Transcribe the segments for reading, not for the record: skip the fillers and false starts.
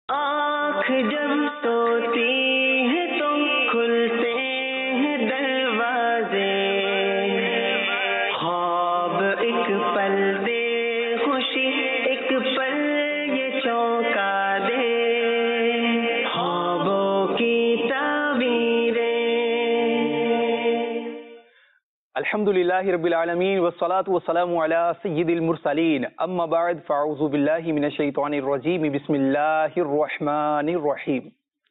آنکھ جب سوتی ہے تو کھلتے ہیں دروازے، خواب ایک پل دے خوشی ایک پل یہ چونکا دے، خوابوں کی تعبیریں۔ الحمدللہ رب العالمین والصلاة والسلام علی سید المرسلین، اما بعد فاعوذ باللہ من الشیطان الرجیم، بسم اللہ الرحمن الرحیم۔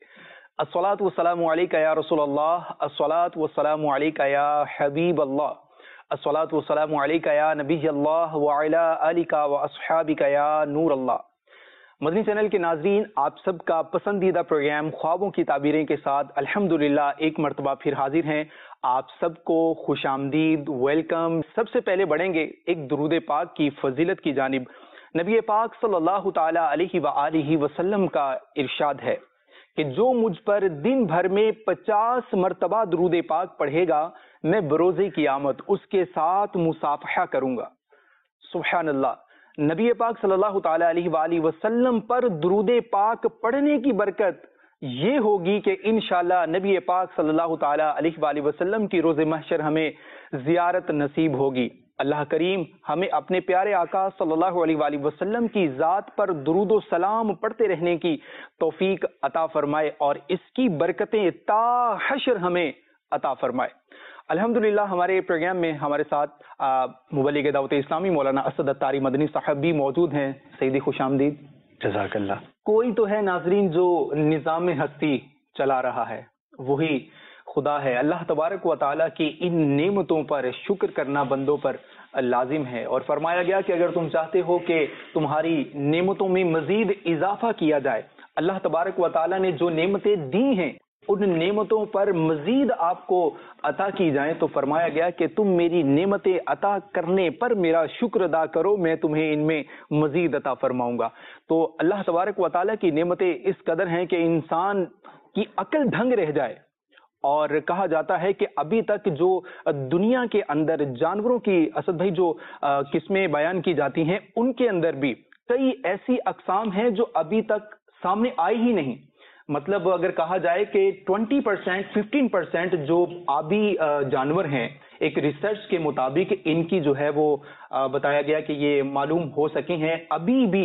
الصلاة والسلام علیکہ یا رسول اللہ، الصلاة والسلام علیکہ یا حبیب اللہ، الصلاة والسلام علیکہ یا نبی اللہ وعلی آلکہ واصحابکہ یا نور اللہ۔ مدنی چینل کے ناظرین، آپ سب کا پسندیدہ پروگرام خوابوں کی تعبیریں کے ساتھ الحمدللہ ایک مرتبہ پھر حاضر ہیں۔ آپ سب کو خوش آمدید، ویلکم۔ سب سے پہلے بڑھیں گے ایک درود پاک کی فضیلت کی جانب۔ نبی پاک صلی اللہ تعالی علیہ وآلہ وسلم کا ارشاد ہے کہ جو مجھ پر دن بھر میں 50 مرتبہ درود پاک پڑھے گا، میں بروز قیامت اس کے ساتھ مصافحہ کروں گا۔ سبحان اللہ۔ نبی پاک صلی اللہ تعالی علیہ وآلہ وسلم پر درود پاک پڑھنے کی برکت یہ ہوگی کہ انشاءاللہ نبی پاک صلی اللہ تعالی علیہ وآلہ وسلم کی روز محشر ہمیں زیارت نصیب ہوگی۔ اللہ کریم ہمیں اپنے پیارے آقا صلی اللہ علیہ وآلہ وسلم کی ذات پر درود و سلام پڑھتے رہنے کی توفیق عطا فرمائے اور اس کی برکتیں تا حشر ہمیں عطا فرمائے۔ الحمدللہ ہمارے پروگرام میں ہمارے ساتھ مبلغ دعوت اسلامی مولانا اسد اتاری مدنی صاحب بھی موجود ہیں۔ سیدی خوش آمدید۔ جزاک اللہ۔ کوئی تو ہے ناظرین جو نظام ہستی چلا رہا ہے، وہی خدا ہے۔ اللہ تبارک و تعالیٰ کی ان نعمتوں پر شکر کرنا بندوں پر لازم ہے، اور فرمایا گیا کہ اگر تم چاہتے ہو کہ تمہاری نعمتوں میں مزید اضافہ کیا جائے، اللہ تبارک و تعالیٰ نے جو نعمتیں دی ہیں ان نعمتوں پر مزید آپ کو عطا کی جائیں، تو فرمایا گیا کہ تم میری نعمتیں عطا کرنے پر میرا شکر ادا کرو، میں تمہیں ان میں مزید عطا فرماؤں گا۔ تو اللہ تبارک و تعالیٰ کی نعمتیں اس قدر ہیں کہ انسان کی عقل دھنگ رہ جائے، اور کہا جاتا ہے کہ ابھی تک جو دنیا کے اندر جانوروں کی اسد بھائی جو قسمیں بیان کی جاتی ہیں، ان کے اندر بھی کئی ایسی اقسام ہیں جو ابھی تک سامنے آئی ہی نہیں۔ مطلب اگر کہا جائے کہ 20% 15% جو آبی جانور ہیں، ایک ریسرچ کے مطابق ان کی جو ہے وہ بتایا گیا کہ یہ معلوم ہو سکے ہیں، ابھی بھی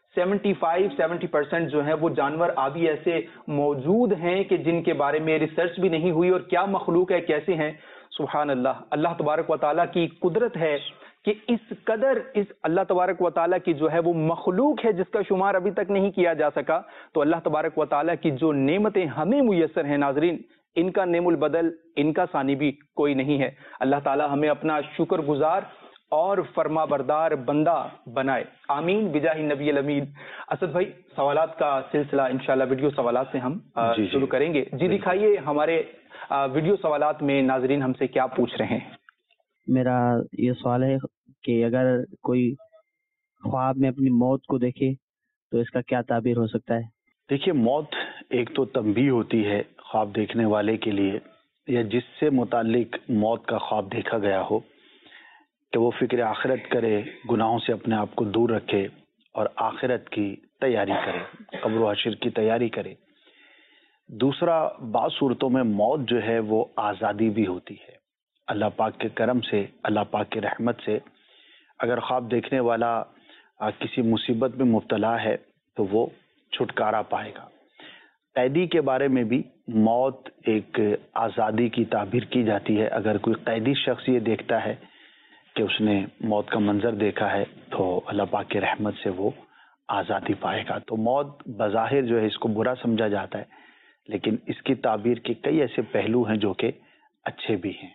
75-70% جو ہے وہ جانور آبی ایسے موجود ہیں کہ جن کے بارے میں ریسرچ بھی نہیں ہوئی، اور کیا مخلوق ہے، کیسے ہیں۔ سبحان اللہ۔ اللہ تبارک و تعالیٰ کی قدرت ہے کہ اس قدر اس اللہ تبارک و تعالیٰ کی جو ہے وہ مخلوق ہے جس کا شمار ابھی تک نہیں کیا جا سکا۔ تو اللہ تبارک و تعالیٰ کی جو نعمتیں ہمیں میسر ہیں ناظرین، ان کا نعم البدل، ان کا ثانی بھی کوئی نہیں ہے۔ اللہ تعالیٰ ہمیں اپنا شکر گزار اور فرما بردار بندہ بنائے، آمین بجاہ نبی الامین۔ اسد بھائی، سوالات کا سلسلہ انشاءاللہ ویڈیو سوالات سے ہم شروع کریں گے۔ جی دکھائیے ہمارے ویڈیو سوالات میں ناظرین ہم سے کیا پوچھ رہے ہیں۔ میرا یہ سوال ہے کہ اگر کوئی خواب میں اپنی موت کو دیکھے تو اس کا کیا تعبیر ہو سکتا ہے؟ دیکھیے، موت ایک تو تنبیہ ہوتی ہے خواب دیکھنے والے کے لیے، یا جس سے متعلق موت کا خواب دیکھا گیا ہو، کہ وہ فکر آخرت کرے، گناہوں سے اپنے آپ کو دور رکھے اور آخرت کی تیاری کرے، قبر و حشر کی تیاری کرے۔ دوسرا، بعض صورتوں میں موت جو ہے وہ آزادی بھی ہوتی ہے۔ اللہ پاک کے کرم سے، اللہ پاک کی رحمت سے اگر خواب دیکھنے والا کسی مصیبت میں مبتلا ہے تو وہ چھٹکارا پائے گا۔ قیدی کے بارے میں بھی موت ایک آزادی کی تعبیر کی جاتی ہے۔ اگر کوئی قیدی شخص یہ دیکھتا ہے کہ اس نے موت کا منظر دیکھا ہے تو اللہ پاک کی رحمت سے وہ آزادی پائے گا۔ تو موت بظاہر جو ہے اس کو برا سمجھا جاتا ہے، لیکن اس کی تعبیر کے کئی ایسے پہلو ہیں جو کہ اچھے بھی ہیں۔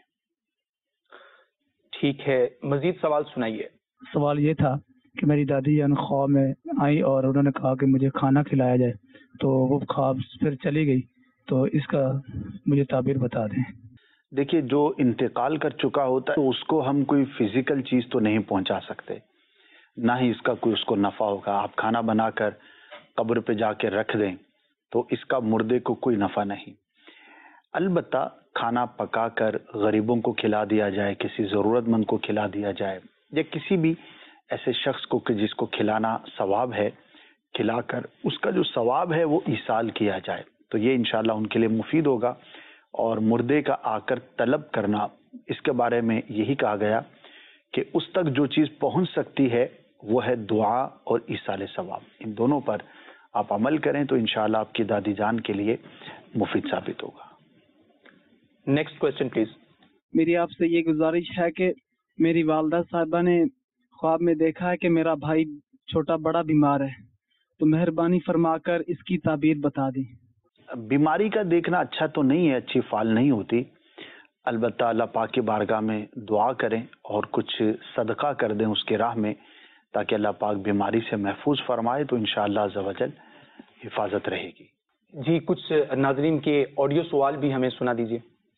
ٹھیک ہے، مزید سوال سنائیے۔ سوال یہ تھا کہ میری دادی خواب میں آئی اور انہوں نے کہا کہ مجھے کھانا کھلایا جائے، تو وہ خواب پھر چلی گئی، تو اس کا مجھے تعبیر بتا دیں۔ دیکھیے، جو انتقال کر چکا ہوتا ہے تو اس کو ہم کوئی فزیکل چیز تو نہیں پہنچا سکتے، نہ ہی اس کا کوئی اس کو نفع ہوگا۔ آپ کھانا بنا کر قبر پہ جا کے رکھ دیں تو اس کا مردے کو کوئی نفع نہیں۔ البتہ کھانا پکا کر غریبوں کو کھلا دیا جائے، کسی ضرورت مند کو کھلا دیا جائے، یا کسی بھی ایسے شخص کو کہ جس کو کھلانا ثواب ہے، کھلا کر اس کا جو ثواب ہے وہ ایصال کیا جائے، تو یہ انشاءاللہ ان کے لیے مفید ہوگا. اور مردے کا آ کر طلب کرنا، اس کے بارے میں یہی کہا گیا کہ اس تک جو چیز پہنچ سکتی ہے وہ ہے دعا اور ایصال ثواب. ان دونوں پر آپ عمل کریں تو انشاءاللہ آپ کی دادی جان کے لیے مفید ثابت ہوگا. Next question please. میری آپ سے یہ گزارش ہے کہ میری والدہ صاحبہ نے خواب میں دیکھا ہے کہ میرا بھائی چھوٹا بڑا بیمار ہے، تو مہربانی فرما کر اس کی تعبیر بتا دیں. بیماری کا دیکھنا اچھا تو نہیں ہے، اچھی فال نہیں ہوتی. البتہ اللہ پاک کی بارگاہ میں دعا کریں اور کچھ صدقہ کر دیں اس کے راہ میں، تاکہ اللہ پاک بیماری سے محفوظ فرمائے، تو انشاءاللہ عز و جل حفاظت رہے گی. جی کچھ ناظرین کے آڈیو سوال بھی ہمیں سنا دیجیے.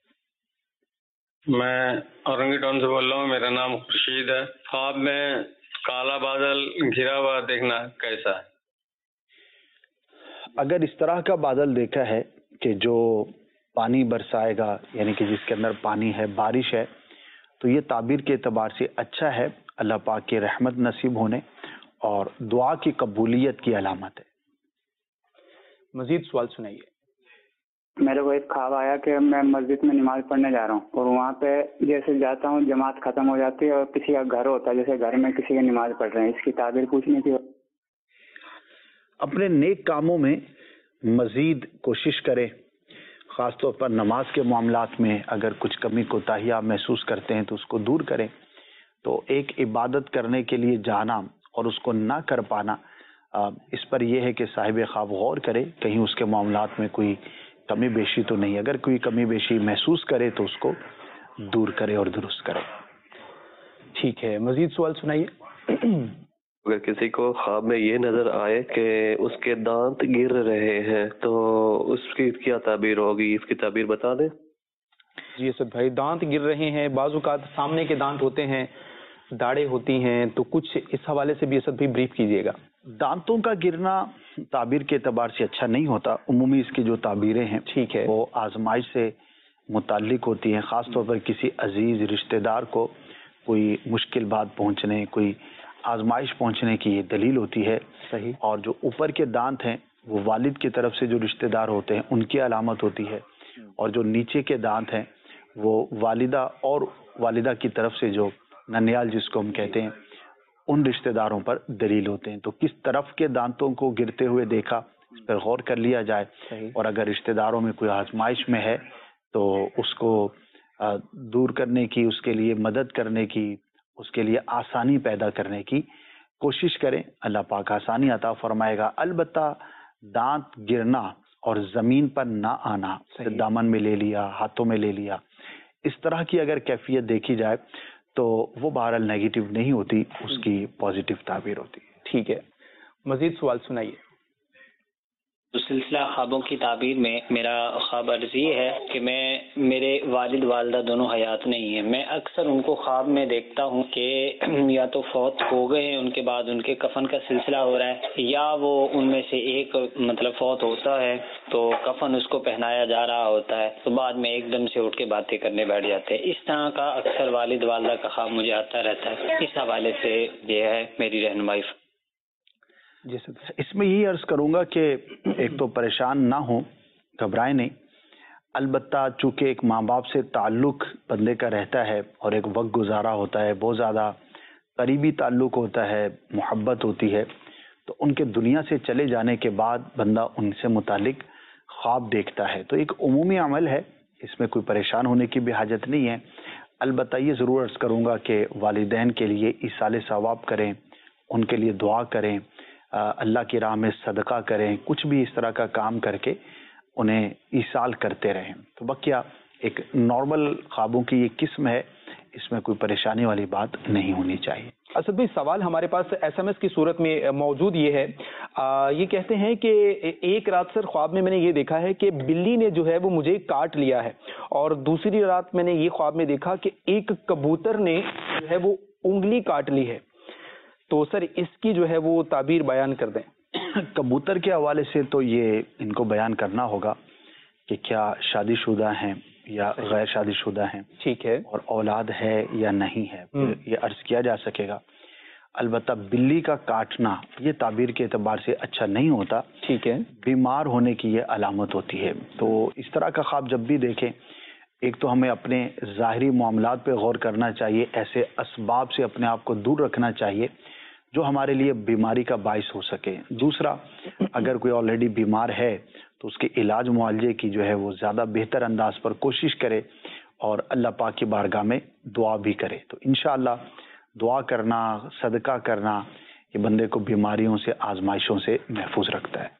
میں اورنگی ٹاؤن سے بول رہا ہوں، میرا نام خورشید ہے. خواب میں کالا بادل گھرا ہوا دیکھنا کیسا ہے؟ اگر اس طرح کا بادل دیکھا ہے کہ جو پانی برسائے گا، یعنی کہ جس کے اندر پانی ہے، بارش ہے، تو یہ تعبیر کے اعتبار سے اچھا ہے، اللہ پاک کی رحمت نصیب ہونے اور دعا کی قبولیت کی علامت ہے. مزید سوال سنائیے. میرے کو ایک خواب آیا کہ میں مسجد میں نماز پڑھنے جا رہا ہوں، اور وہاں پہ جیسے جاتا ہوں جماعت ختم ہو جاتی ہے اور کسی کا گھر ہوتا ہے، جیسے گھر میں کسی کی نماز پڑھ رہے ہیں. اس کی تعبیر پوچھنی تھی. اپنے نیک کاموں میں مزید کوشش کریں، خاص طور پر نماز کے معاملات میں اگر کچھ کمی کوتاہی آپ محسوس کرتے ہیں تو اس کو دور کریں. تو ایک عبادت کرنے کے لیے جانا اور اس کو نہ کر پانا، اس پر یہ ہے کہ صاحب خواب غور کرے کہیں اس کے معاملات میں کوئی کمی بیشی تو نہیں. اگر کوئی کمی بیشی محسوس کرے تو اس کو دور کرے اور درست کرے. ٹھیک ہے، مزید سوال سنائیے. اگر کسی کو خواب میں یہ نظر آئے کہ اس کے دانت گر رہے ہیں تو اس کی کیا تعبیر ہوگی؟ اس کی تعبیر بتا دیں. جی اسد بھائی، دانت گر رہے ہیں، بعض اوقات سامنے کے دانت ہوتے ہیں، داڑیں ہوتی ہیں، تو کچھ اس حوالے سے بھی اسد بھائی بریف کیجیے گا. دانتوں کا گرنا تعبیر کے اعتبار سے اچھا نہیں ہوتا. عمومی اس کی جو تعبیریں ہیں ٹھیک ہے، وہ آزمائش سے متعلق ہوتی ہیں، خاص طور پر کسی عزیز رشتہ دار کو کوئی مشکل بات پہنچنے، کوئی آزمائش پہنچنے کی یہ دلیل ہوتی ہے. صحیح. اور جو اوپر کے دانت ہیں وہ والد کی طرف سے جو رشتہ دار ہوتے ہیں ان کی علامت ہوتی ہے، اور جو نیچے کے دانت ہیں وہ والدہ اور والدہ کی طرف سے جو ننیال جس کو ہم کہتے ہیں ان رشتہ داروں پر دلیل ہوتے ہیں. تو کس طرف کے دانتوں کو گرتے ہوئے دیکھا اس پر غور کر لیا جائے. صحیح. اور اگر رشتہ داروں میں کوئی آزمائش میں ہے تو اس کو دور کرنے کی، اس کے لیے مدد کرنے کی، اس کے لیے آسانی پیدا کرنے کی کوشش کریں. اللہ پاک آسانی عطا فرمائے گا. البتہ دانت گرنا اور زمین پر نہ آنا، دامن میں لے لیا، ہاتھوں میں لے لیا، اس طرح کی اگر کیفیت دیکھی جائے تو وہ بہرحال نیگیٹو نہیں ہوتی، اس کی پازیٹو تعبیر ہوتی ہے. ٹھیک ہے، مزید سوال سنائیے. سلسلہ خوابوں کی تعبیر میں میرا خواب عرض یہ ہے کہ میرے والد والدہ دونوں حیات نہیں ہیں. میں اکثر ان کو خواب میں دیکھتا ہوں کہ یا تو فوت ہو گئے ہیں، ان کے بعد ان کے کفن کا سلسلہ ہو رہا ہے، یا وہ ان میں سے ایک فوت ہوتا ہے تو کفن اس کو پہنایا جا رہا ہوتا ہے، تو بعد میں ایک دم سے اٹھ کے باتیں کرنے بیٹھ جاتے ہیں. اس طرح کا اکثر والد والدہ کا خواب مجھے آتا رہتا ہے. اس حوالے سے یہ ہے میری رہنمائی. جی سر، اس میں یہی عرض کروں گا کہ ایک تو پریشان نہ ہوں، گھبرائیں نہیں. البتہ چونکہ ایک ماں باپ سے تعلق بندے کا رہتا ہے اور ایک وقت گزارا ہوتا ہے، بہت زیادہ قریبی تعلق ہوتا ہے، محبت ہوتی ہے، تو ان کے دنیا سے چلے جانے کے بعد بندہ ان سے متعلق خواب دیکھتا ہے. تو ایک عمومی عمل ہے، اس میں کوئی پریشان ہونے کی بھی حاجت نہیں ہے. البتہ یہ ضرور عرض کروں گا کہ والدین کے لیے ایصال ثواب کریں، ان کے لیے دعا کریں، اللہ کی راہ میں صدقہ کریں، کچھ بھی اس طرح کا کام کر کے انہیں ایصال کرتے رہیں. تو بقیہ ایک نارمل خوابوں کی یہ قسم ہے، اس میں کوئی پریشانی والی بات نہیں ہونی چاہیے. اسد بھائی، سوال ہمارے پاس ایس ایم ایس کی صورت میں موجود یہ ہے، یہ کہتے ہیں کہ ایک رات سر خواب میں نے یہ دیکھا ہے کہ بلی نے جو ہے وہ مجھے کاٹ لیا ہے، اور دوسری رات میں نے یہ خواب میں دیکھا کہ ایک کبوتر نے جو ہے وہ انگلی کاٹ لی ہے. تو سر اس کی جو ہے وہ تعبیر بیان کر دیں. کبوتر کے حوالے سے تو یہ ان کو بیان کرنا ہوگا کہ کیا شادی شدہ ہیں یا غیر شادی شدہ ہیں، ٹھیک ہے، اور اولاد ہے یا نہیں ہے، یہ عرض کیا جا سکے گا. البتہ بلی کا کاٹنا یہ تعبیر کے اعتبار سے اچھا نہیں ہوتا. ٹھیک ہے. بیمار ہونے کی یہ علامت ہوتی ہے. تو اس طرح کا خواب جب بھی دیکھیں، ایک تو ہمیں اپنے ظاہری معاملات پہ غور کرنا چاہیے، ایسے اسباب سے اپنے آپ کو دور رکھنا چاہیے جو ہمارے لیے بیماری کا باعث ہو سکے. دوسرا، اگر کوئی آلریڈی بیمار ہے تو اس کے علاج معالجے کی جو ہے وہ زیادہ بہتر انداز پر کوشش کرے اور اللہ پاک کی بارگاہ میں دعا بھی کرے. تو انشاءاللہ دعا کرنا، صدقہ کرنا یہ بندے کو بیماریوں سے، آزمائشوں سے محفوظ رکھتا ہے.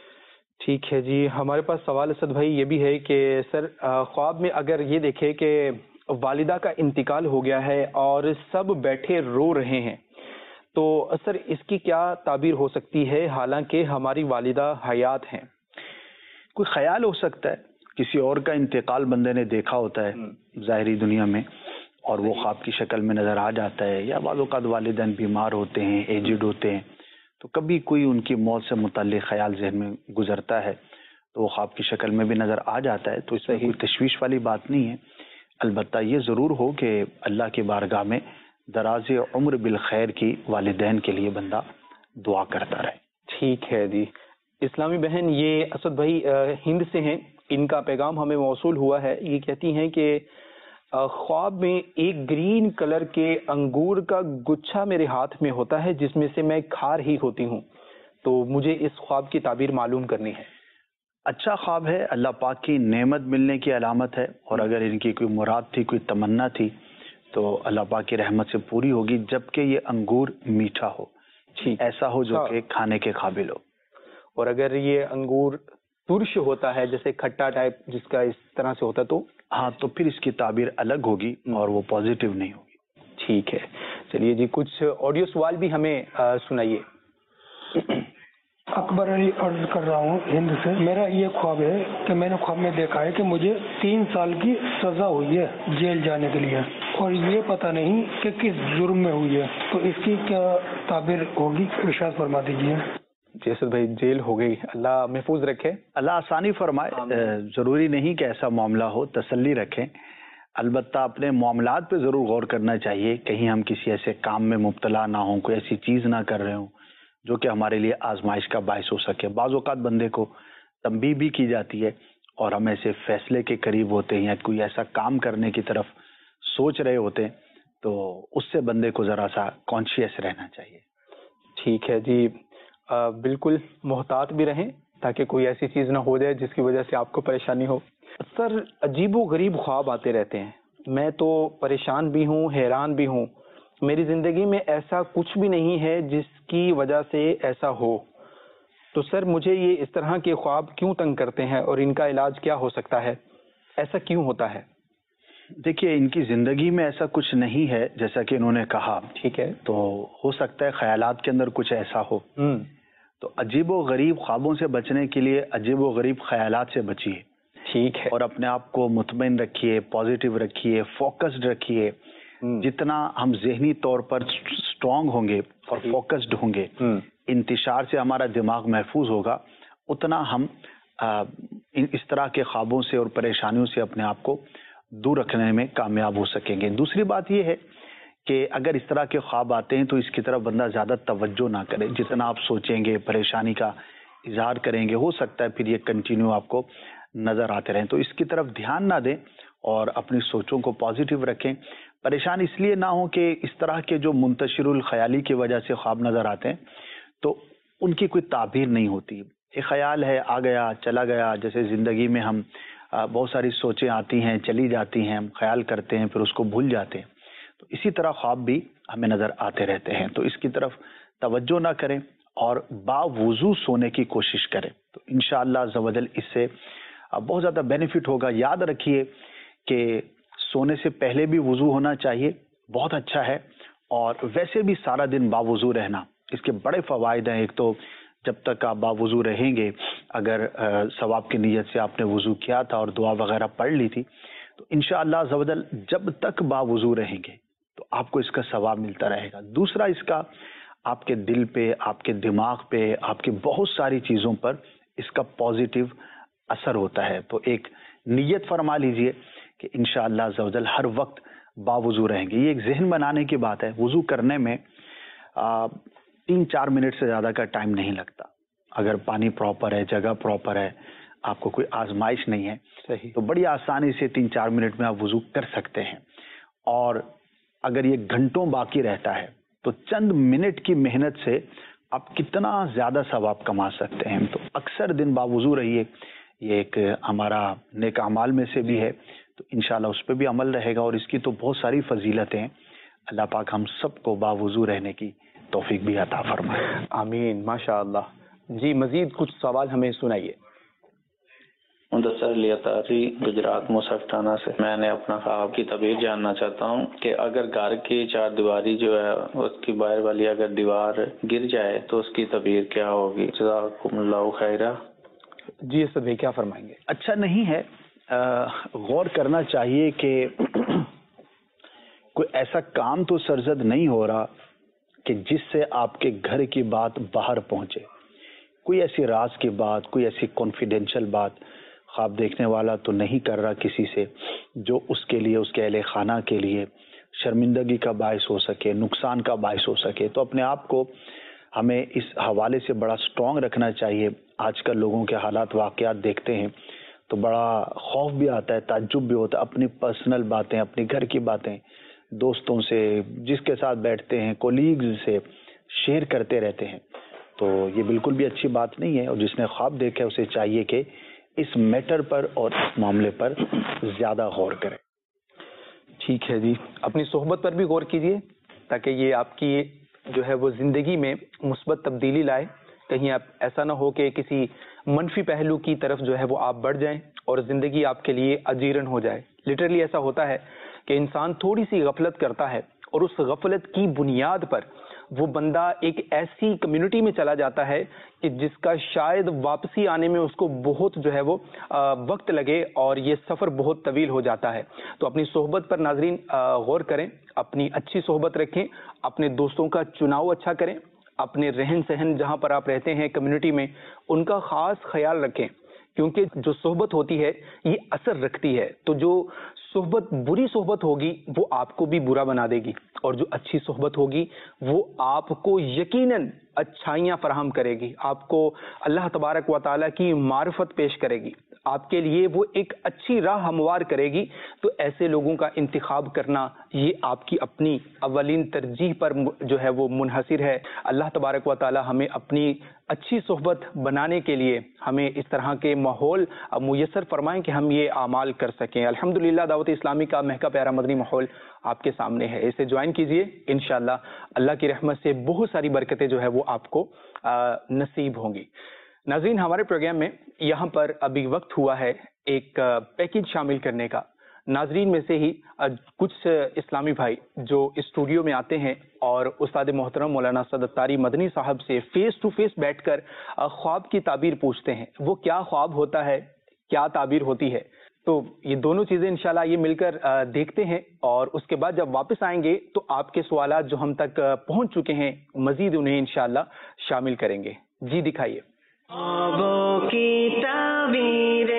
ٹھیک ہے جی. ہمارے پاس سوال اسد بھائی یہ بھی ہے کہ سر خواب میں اگر یہ دیکھے کہ والدہ کا انتقال ہو گیا ہے اور سب بیٹھے رو رہے ہیں تو سر اس کی کیا تعبیر ہو سکتی ہے حالانکہ ہماری والدہ حیات ہیں؟ کوئی خیال ہو سکتا ہے، کسی اور کا انتقال بندے نے دیکھا ہوتا ہے ظاہری دنیا میں اور وہ خواب کی شکل میں نظر آ جاتا ہے، یا بعض اوقات والدین بیمار ہوتے ہیں، ایجڈ ہوتے ہیں، تو کبھی کوئی ان کی موت سے متعلق خیال ذہن میں گزرتا ہے تو وہ خواب کی شکل میں بھی نظر آ جاتا ہے. تو اس میں کوئی تشویش والی بات نہیں ہے. البتہ یہ ضرور ہو کہ اللہ کی بارگاہ میں دراز عمر بالخیر کی والدین کے لیے بندہ دعا کرتا رہے. ٹھیک ہے جی. اسلامی بہن یہ اسد بھائی ہند سے ہیں، ان کا پیغام ہمیں موصول ہوا ہے. یہ کہتی ہیں کہ خواب میں ایک گرین کلر کے انگور کا گچھا میرے ہاتھ میں ہوتا ہے جس میں سے میں کھا رہی ہوتی ہوں، تو مجھے اس خواب کی تعبیر معلوم کرنی ہے. اچھا خواب ہے، اللہ پاک کی نعمت ملنے کی علامت ہے، اور اگر ان کی کوئی مراد تھی، کوئی تمنا تھی تو اللہ پاک کی رحمت سے پوری ہوگی، جبکہ یہ انگور میٹھا ہو، ایسا ہو جو کہ کھانے کے قابل ہو. اور اگر یہ انگور ترش ہوتا ہے جیسے کھٹا ٹائپ جس کا اس طرح سے ہوتا تو ہاں، تو پھر اس کی تعبیر الگ ہوگی اور وہ پازیٹیو نہیں ہوگی. ٹھیک ہے. چلیے جی کچھ آڈیو سوال بھی ہمیں سنائیے. اکبر علی عرض کر رہا ہوں ہند سے. میرا یہ خواب ہے کہ میں نے خواب میں دیکھا ہے کہ مجھے 3 سال کی سزا ہوئی ہے جیل جانے کے لیے، اور یہ پتہ نہیں کہ کس جرم میں ہوئی ہے، تو اس کی کیا تعبیر ہوگی، ارشاد فرما دیجیے. جی اسد بھائی جیل ہو گئی، اللہ محفوظ رکھے، اللہ آسانی فرمائے. ضروری نہیں کہ ایسا معاملہ ہو، تسلی رکھیں. البتہ اپنے معاملات پہ ضرور غور کرنا چاہیے، کہیں ہم کسی ایسے کام میں مبتلا نہ ہوں، کوئی ایسی چیز نہ کر رہے ہوں جو کہ ہمارے لیے آزمائش کا باعث ہو سکے. بعض اوقات بندے کو تنبیہ بھی کی جاتی ہے اور ہم ایسے فیصلے کے قریب ہوتے ہیں یا کوئی ایسا کام کرنے کی طرف سوچ رہے ہوتے ہیں، تو اس سے بندے کو ذرا سا کانشیس رہنا چاہیے. ٹھیک ہے جی. بالکل محتاط بھی رہیں تاکہ کوئی ایسی چیز نہ ہو جائے جس کی وجہ سے آپ کو پریشانی ہو. سر عجیب و غریب خواب آتے رہتے ہیں، میں تو پریشان بھی ہوں، حیران بھی ہوں. میری زندگی میں ایسا کچھ بھی نہیں ہے جس کی وجہ سے ایسا ہو. تو سر مجھے یہ اس طرح کے خواب کیوں تنگ کرتے ہیں اور ان کا علاج کیا ہو سکتا ہے؟ ایسا کیوں ہوتا ہے؟ دیکھیے ان کی زندگی میں ایسا کچھ نہیں ہے جیسا کہ انہوں نے کہا. ٹھیک ہے. تو ہو سکتا ہے خیالات کے اندر کچھ ایسا ہو. تو عجیب و غریب خوابوں سے بچنے کے لیے عجیب و غریب خیالات سے بچیے. ٹھیک ہے. اور اپنے آپ کو مطمئن رکھیے، پازیٹیو رکھیے، فوکسڈ رکھیے. جتنا ہم ذہنی طور پر اسٹرانگ ہوں گے اور فوکسڈ ہوں گے، انتشار سے ہمارا دماغ محفوظ ہوگا، اتنا ہم اس طرح کے خوابوں سے اور پریشانیوں سے اپنے آپ کو دور رکھنے میں کامیاب ہو سکیں گے. دوسری بات یہ ہے کہ اگر اس طرح کے خواب آتے ہیں تو اس کی طرف بندہ زیادہ توجہ نہ کرے. جتنا آپ سوچیں گے، پریشانی کا اظہار کریں گے، ہو سکتا ہے پھر یہ کنٹینیو آپ کو نظر آتے رہیں. تو اس کی طرف دھیان نہ دیں اور اپنی سوچوں کو پازیٹیو رکھیں. پریشان اس لیے نہ ہو کہ اس طرح کے جو منتشر الخیالی کی وجہ سے خواب نظر آتے ہیں تو ان کی کوئی تعبیر نہیں ہوتی. ایک خیال ہے، آ گیا چلا گیا. جیسے زندگی میں ہم بہت ساری سوچیں آتی ہیں، چلی جاتی ہیں، ہم خیال کرتے ہیں پھر اس کو بھول جاتے ہیں. تو اسی طرح خواب بھی ہمیں نظر آتے رہتے ہیں. تو اس کی طرف توجہ نہ کریں اور باوضو سونے کی کوشش کریں. تو انشاءاللہ عز و جل اس سے بہت زیادہ بینیفٹ ہوگا. یاد رکھیے کہ سونے سے پہلے بھی وضو ہونا چاہیے، بہت اچھا ہے. اور ویسے بھی سارا دن باوضو رہنا، اس کے بڑے فوائد ہیں. ایک تو جب تک آپ باوضو رہیں گے، اگر ثواب کی نیت سے آپ نے وضو کیا تھا اور دعا وغیرہ پڑھ لی تھی، تو انشاءاللہ عز و جل جب تک باوضو رہیں گے تو آپ کو اس کا ثواب ملتا رہے گا. دوسرا اس کا آپ کے دل پہ، آپ کے دماغ پہ، آپ کی بہت ساری چیزوں پر اس کا پازیٹیو اثر ہوتا ہے. تو ایک نیت فرما لیجئے کہ انشاءاللہ عز و جل ہر وقت باوضو رہیں گے. یہ ایک ذہن بنانے کی بات ہے. وضو کرنے میں 3-4 منٹ سے زیادہ کا ٹائم نہیں لگتا. اگر پانی پراپر ہے, جگہ پراپر ہے, آپ کو کوئی آزمائش نہیں ہے, صحیح, تو بڑی آسانی سے 3-4 منٹ میں آپ وضو کر سکتے ہیں. اور اگر یہ گھنٹوں باقی رہتا ہے تو چند منٹ کی محنت سے آپ کتنا زیادہ ثواب کما سکتے ہیں. تو اکثر دن باوضو رہیے, یہ ایک ہمارا نیک اعمال میں سے بھی ہے, تو انشاءاللہ اس پہ بھی عمل رہے گا. اور اس کی تو بہت ساری فضیلتیں ہیں. اللہ پاک ہم سب کو باوضو رہنے کی توفیق بھی عطا فرمائے. آمین, ماشاء اللہ. جی مزید کچھ سوال ہمیں سنائیے. مدثر علی اطاری, گجرات موصف ٹھانہ سے. میں نے اپنا خواب کی تعبیر جاننا چاہتا ہوں کہ اگر گھر کی چار دیواری جو ہے اس کی باہر والی اگر دیوار گر جائے تو اس کی تعبیر کیا ہوگی؟ جزاکم اللہ خیرہ. جی اسد بھائی کیا فرمائیں گے؟ اچھا نہیں ہے, غور کرنا چاہیے کہ کوئی ایسا کام تو سرزد نہیں ہو رہا کہ جس سے آپ کے گھر کی بات باہر پہنچے. کوئی ایسی راز کی بات, کوئی ایسی کانفیڈینشیل بات خواب دیکھنے والا تو نہیں کر رہا کسی سے جو اس کے لیے, اس کے اہل خانہ کے لیے شرمندگی کا باعث ہو سکے, نقصان کا باعث ہو سکے. تو اپنے آپ کو ہمیں اس حوالے سے بڑا سٹرونگ رکھنا چاہیے. آج کل لوگوں کے حالات واقعات دیکھتے ہیں تو بڑا خوف بھی آتا ہے, تعجب بھی ہوتا ہے. اپنی پرسنل باتیں, اپنی گھر کی باتیں دوستوں سے, جس کے ساتھ بیٹھتے ہیں, کولیگز سے شیئر کرتے رہتے ہیں. تو یہ بالکل بھی اچھی بات نہیں ہے. اور جس نے خواب دیکھا ہے اسے چاہیے کہ اس میٹر پر اور اس معاملے پر زیادہ غور کرے. ٹھیک ہے جی, اپنی صحبت پر بھی غور کیجیے تاکہ یہ آپ کی جو ہے وہ زندگی میں مثبت تبدیلی لائے. کہیں آپ ایسا نہ ہو کہ کسی منفی پہلو کی طرف جو ہے وہ آپ بڑھ جائیں اور زندگی آپ کے لیے اجیرن ہو جائے. لٹرلی ایسا ہوتا ہے کہ انسان تھوڑی سی غفلت کرتا ہے اور اس غفلت کی بنیاد پر وہ بندہ ایک ایسی کمیونٹی میں چلا جاتا ہے کہ جس کا شاید واپسی آنے میں اس کو بہت جو ہے وہ وقت لگے اور یہ سفر بہت طویل ہو جاتا ہے. تو اپنی صحبت پر ناظرین غور کریں, اپنی اچھی صحبت رکھیں, اپنے دوستوں کا چناؤ اچھا کریں, اپنے رہن سہن جہاں پر آپ رہتے ہیں کمیونٹی میں ان کا خاص خیال رکھیں, کیونکہ جو صحبت ہوتی ہے یہ اثر رکھتی ہے. تو جو صحبت بری صحبت ہوگی وہ آپ کو بھی برا بنا دے گی, اور جو اچھی صحبت ہوگی وہ آپ کو یقیناً اچھائیاں فراہم کرے گی, آپ کو اللہ تبارک و تعالیٰ کی معرفت پیش کرے گی, آپ کے لیے وہ ایک اچھی راہ ہموار کرے گی. تو ایسے لوگوں کا انتخاب کرنا یہ آپ کی اپنی اولین ترجیح پر جو ہے وہ منحصر ہے. اللہ تبارک و تعالیٰ ہمیں اپنی اچھی صحبت بنانے کے لیے ہمیں اس طرح کے ماحول میسر فرمائیں کہ ہم یہ اعمال کر سکیں. الحمدللہ دعوت اسلامی کا مہکا پیارا مدنی ماحول آپ کے سامنے ہے, اسے جوائن کیجئے. انشاءاللہ اللہ کی رحمت سے بہت ساری برکتیں جو ہے وہ آپ کو نصیب ہوں گی. ناظرین ہمارے پروگرام میں یہاں پر ابھی وقت ہوا ہے ایک پیکج شامل کرنے کا. ناظرین میں سے ہی کچھ اسلامی بھائی جو اسٹوڈیو میں آتے ہیں اور استاد محترم مولانا سعد اتاری مدنی صاحب سے فیس ٹو فیس بیٹھ کر خواب کی تعبیر پوچھتے ہیں. وہ کیا خواب ہوتا ہے, کیا تعبیر ہوتی ہے, تو یہ دونوں چیزیں انشاءاللہ یہ مل کر دیکھتے ہیں, اور اس کے بعد جب واپس آئیں گے تو آپ کے سوالات جو ہم تک پہنچ چکے ہیں مزید انہیں انشاءاللہ شامل کریں گے. جی دکھائیے. خوابوں کی تعبیریں.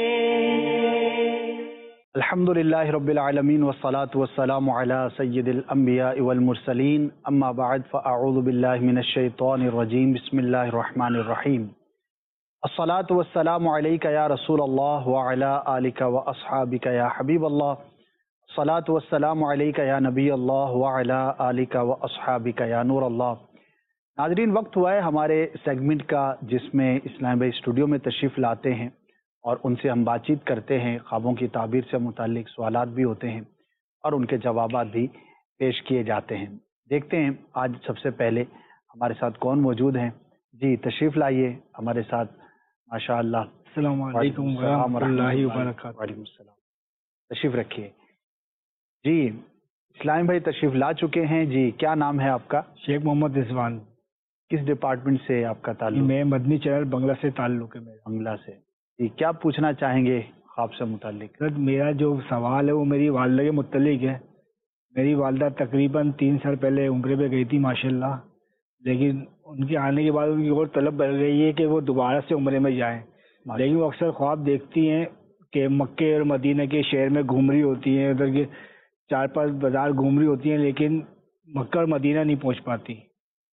الحمدللہ رب العالمین والصلاة والسلام علی سید الانبیاء والمرسلین, اما بعد فاعوذ باللہ من الشیطان الرجیم, بسم اللہ الرحمن الرحیم. الصلاة والسلام علیک یا رسول اللہ وعلی آلک واصحابک یا حبیب اللہ. الصلاة والسلام علیک یا نبی اللہ وعلی آلک واصحابک یا نور اللہ. ناظرین وقت ہوا ہے ہمارے سیگمنٹ کا جس میں اسلام بھائی اسٹوڈیو میں تشریف لاتے ہیں اور ان سے ہم بات چیت کرتے ہیں. خوابوں کی تعبیر سے متعلق سوالات بھی ہوتے ہیں اور ان کے جوابات بھی پیش کیے جاتے ہیں. دیکھتے ہیں آج سب سے پہلے ہمارے ساتھ کون موجود ہیں. جی تشریف لائیے ہمارے ساتھ. ماشاء اللہ. السلام علیکم ورحمۃ اللہ وبرکاتہ. وعلیکم السلام. تشریف رکھیے. جی اسلام بھائی تشریف لا چکے ہیں. جی کیا نام ہے آپ کا؟ شیخ محمد رضوان. کس ڈپارٹمنٹ سے آپ کا تعلق؟ میں مدنی چینل بنگلہ سے تعلق ہے میرا. بنگلہ سے. جی کیا پوچھنا چاہیں گے خواب سے متعلق؟ سر میرا جو سوال ہے وہ میری والدہ کے متعلق ہے. میری والدہ تقریباً 3 سال پہلے عمرے پہ گئی تھی ماشاءاللہ, لیکن ان کے آنے کے بعد ان کی اور طلب بڑھ گئی ہے کہ وہ دوبارہ سے عمرے میں جائیں. لیکن وہ اکثر خواب دیکھتی ہیں کہ مکے اور مدینہ کے شہر میں گھوم رہی ہوتی ہیں, ادھر کے 4-5 بازار گھوم رہی ہوتی ہیں, لیکن مکہ اور مدینہ نہیں پہنچ پاتی.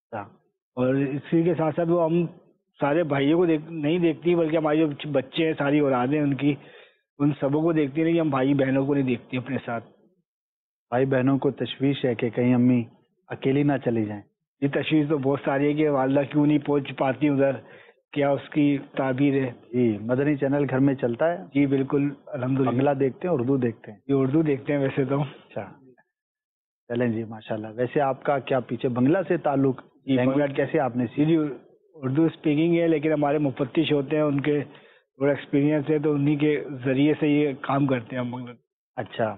اور اسی کے ساتھ ساتھ وہ ہم سارے بھائیوں کو نہیں دیکھتی بلکہ ہمارے جو بچے ہیں ساری اولادیں ان کی ان سبوں کو دیکھتی نہیں، ہم بھائی بہنوں کو نہیں دیکھتی اپنے ساتھ. بھائی بہنوں کو تشویش ہے کہ کہیں امی اکیلی نہ چلی جائیں. یہ تشویش تو بہت ساری ہے کہ والدہ کیوں نہیں پہنچ پاتی ادھر، کیا اس کی تعبیر ہے. جی مدنی چینل گھر میں چلتا ہے؟ جی بالکل الحمدللہ. بنگلہ دیکھتے ہیں اردو دیکھتے ہیں؟ یہ اردو دیکھتے ہیں ویسے تو. اچھا چلیں جی ماشاءاللہ. ویسے آپ کا کیا پیچھے بنگلہ سے تعلق؟ لینگویج کیسے آپ نے جی اردو اسپیکنگ ہے لیکن ہمارے مفتش ہوتے ہیں ان کے تھوڑا ایکسپیرینس ہے تو انہی کے ذریعے سے یہ کام کرتے ہیں ہم. اچھا